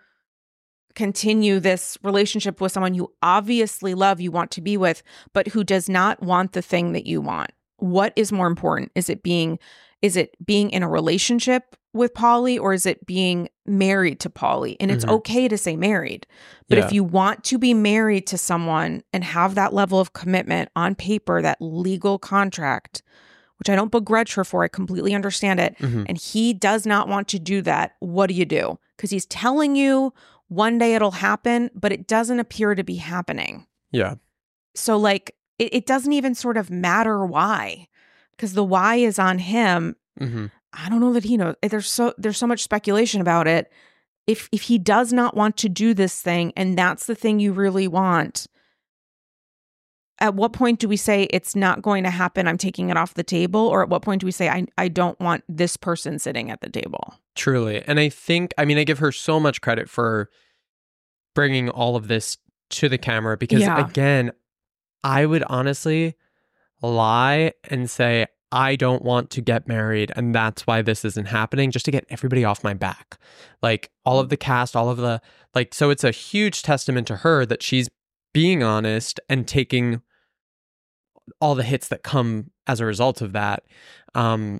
continue this relationship with someone you obviously love, you want to be with, but who does not want the thing that you want? What is more important? Is it being is it being in a relationship with Pauly, or is it being married to Pauly? And it's
Mhm.
okay to say married. But
Yeah.
if you want to be married to someone and have that level of commitment on paper, that legal contract, which I don't begrudge her for, I completely understand it,
Mhm.
and he does not want to do that, what do you do? Because he's telling you one day it'll happen, but it doesn't appear to be happening.
Yeah.
So like it, it doesn't even sort of matter why, because the why is on him.
Mhm.
I don't know that he knows. There's so there's so much speculation about it. If if he does not want to do this thing and that's the thing you really want, at what point do we say it's not going to happen, I'm taking it off the table? Or at what point do we say I I don't want this person sitting at the table?
Truly. And I think, I mean, I give her so much credit for bringing all of this to the camera because,
Yeah.
again, I would honestly lie and say, I don't want to get married and that's why this isn't happening, just to get everybody off my back. Like, all of the cast, all of the, like, so it's a huge testament to her that she's being honest and taking all the hits that come as a result of that. Um,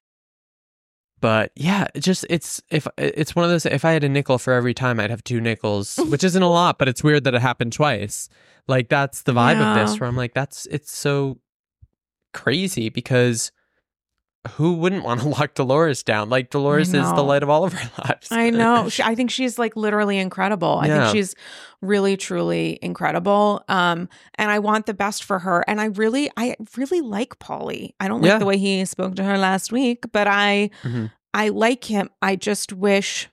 But yeah, it just it's if it's one of those, if I had a nickel for every time, I'd have two nickels, which isn't a lot, but it's weird that it happened twice. Like, that's the vibe of
Yeah.
this, where I'm like, that's it's so crazy because who wouldn't want to lock Dolores down? Like, Dolores is the
know.
light of all of our lives.
I know. She, I think she's like literally incredible. I
Yeah.
think she's really, truly incredible. Um, and I want the best for her. And I really, I really like Pauly. I don't like
Yeah.
the way he spoke to her last week, but I,
Mhm.
I like him. I just wish,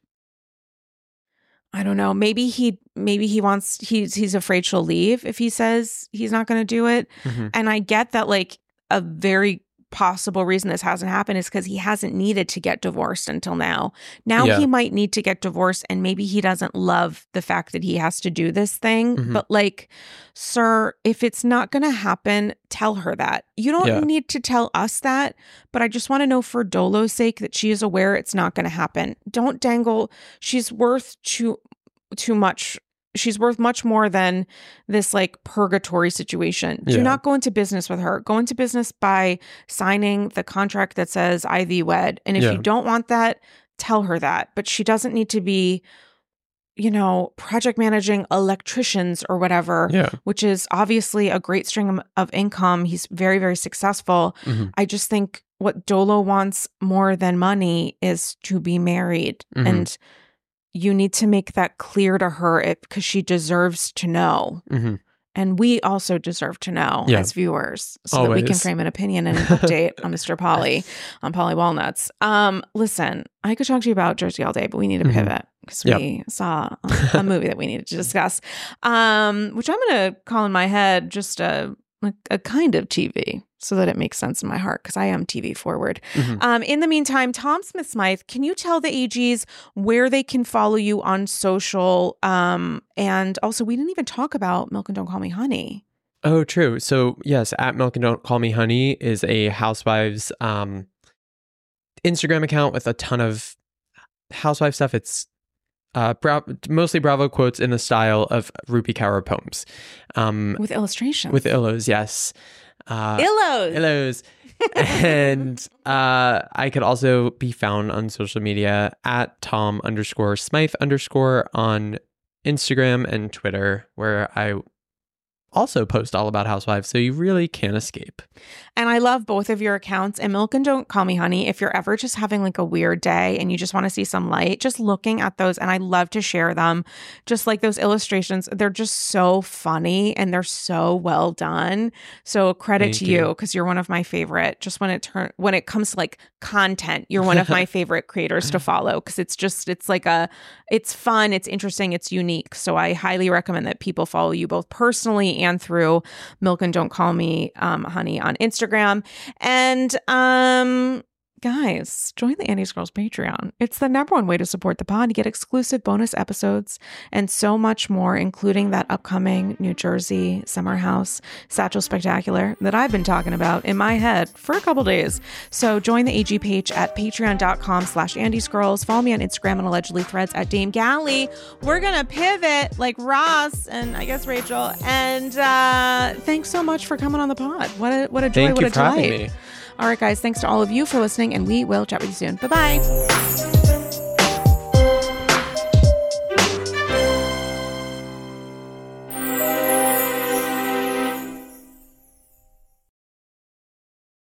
I don't know, maybe he, maybe he wants, he's, he's afraid she'll leave if he says he's not going to do it.
Mhm.
And I get that, like, a very possible reason this hasn't happened is because he hasn't needed to get divorced until now. Now
Yeah.
he might need to get divorced, and maybe he doesn't love the fact that he has to do this thing.
Mhm.
But like, sir, if it's not going to happen, tell her that. You don't
Yeah.
need to tell us that, but I just want to know for Dolo's sake that she is aware it's not going to happen. Don't dangle. She's worth too too much. she's worth much more than this like purgatory situation. Do
Yeah.
not go into business with her. Go into business by signing the contract that says I thee wed. And if
Yeah.
you don't want that, tell her that. But she doesn't need to be, you know, project managing electricians or whatever,
Yeah.
which is obviously a great string of income. He's very, very successful.
Mhm.
I just think what Dolo wants more than money is to be married.
Mhm.
And you need to make that clear to her because she deserves to know.
hmm
And we also deserve to know
Yeah.
as viewers so that we can
Always.
frame an opinion and an update on Mister Polly, on Polly Walnuts. Um, listen, I could talk to you about Jersey all day, but we need to
Mhm.
pivot because
Yep.
we saw a, a movie that we needed to discuss, um, which I'm going to call in my head just a, a, a kind of T V so that it makes sense in my heart because I am T V forward.
Mhm.
Um, in the meantime, Tom Smith-Smythe, can you tell the A Gs where they can follow you on social? Um, and also, we didn't even talk about Milk and Don't Call Me Honey.
Oh, true. So yes, at Milk and Don't Call Me Honey is a housewives um, Instagram account with a ton of housewife stuff. It's uh, bra- mostly Bravo quotes in the style of Rupi Kaur poems. Um,
With illustrations.
with illos, yes. Uh,
Illos.
Illos. And uh, I could also be found on social media at Tom underscore Smythe underscore on Instagram and Twitter, where I also post all about housewives, so you really can't escape.
And I love both of your accounts. And Milk and Don't Call Me Honey, if you're ever just having like a weird day and you just want to see some light, just looking at those, and I love to share them. Just like those illustrations, they're just so funny and they're so well done. So credit
Thank
to
you.
you because you're one of my favorite. Just when it turn when it comes to like content, you're one of my favorite creators to follow because it's just it's like a it's fun, it's interesting, it's unique. So I highly recommend that people follow you both personally and through Milk and Don't Call Me um, Honey on Instagram. And um, guys, join the Andy's Girls Patreon. It's the number one way to support the pod. You get exclusive bonus episodes and so much more, including that upcoming New Jersey Summer House Satchel Spectacular that I've been talking about in my head for a couple days. So join the A G page at patreon.com slash Andy's Girls. Follow me on Instagram and allegedly threads at Dame Galley. We're going to pivot like Ross and I guess Rachel. And uh, thanks so much for coming on the pod. What a, what a joy,
Thank
what
you
a
for having
delight.
me.
All right, guys, thanks to all of you for listening, and we will chat with you soon. Bye-bye.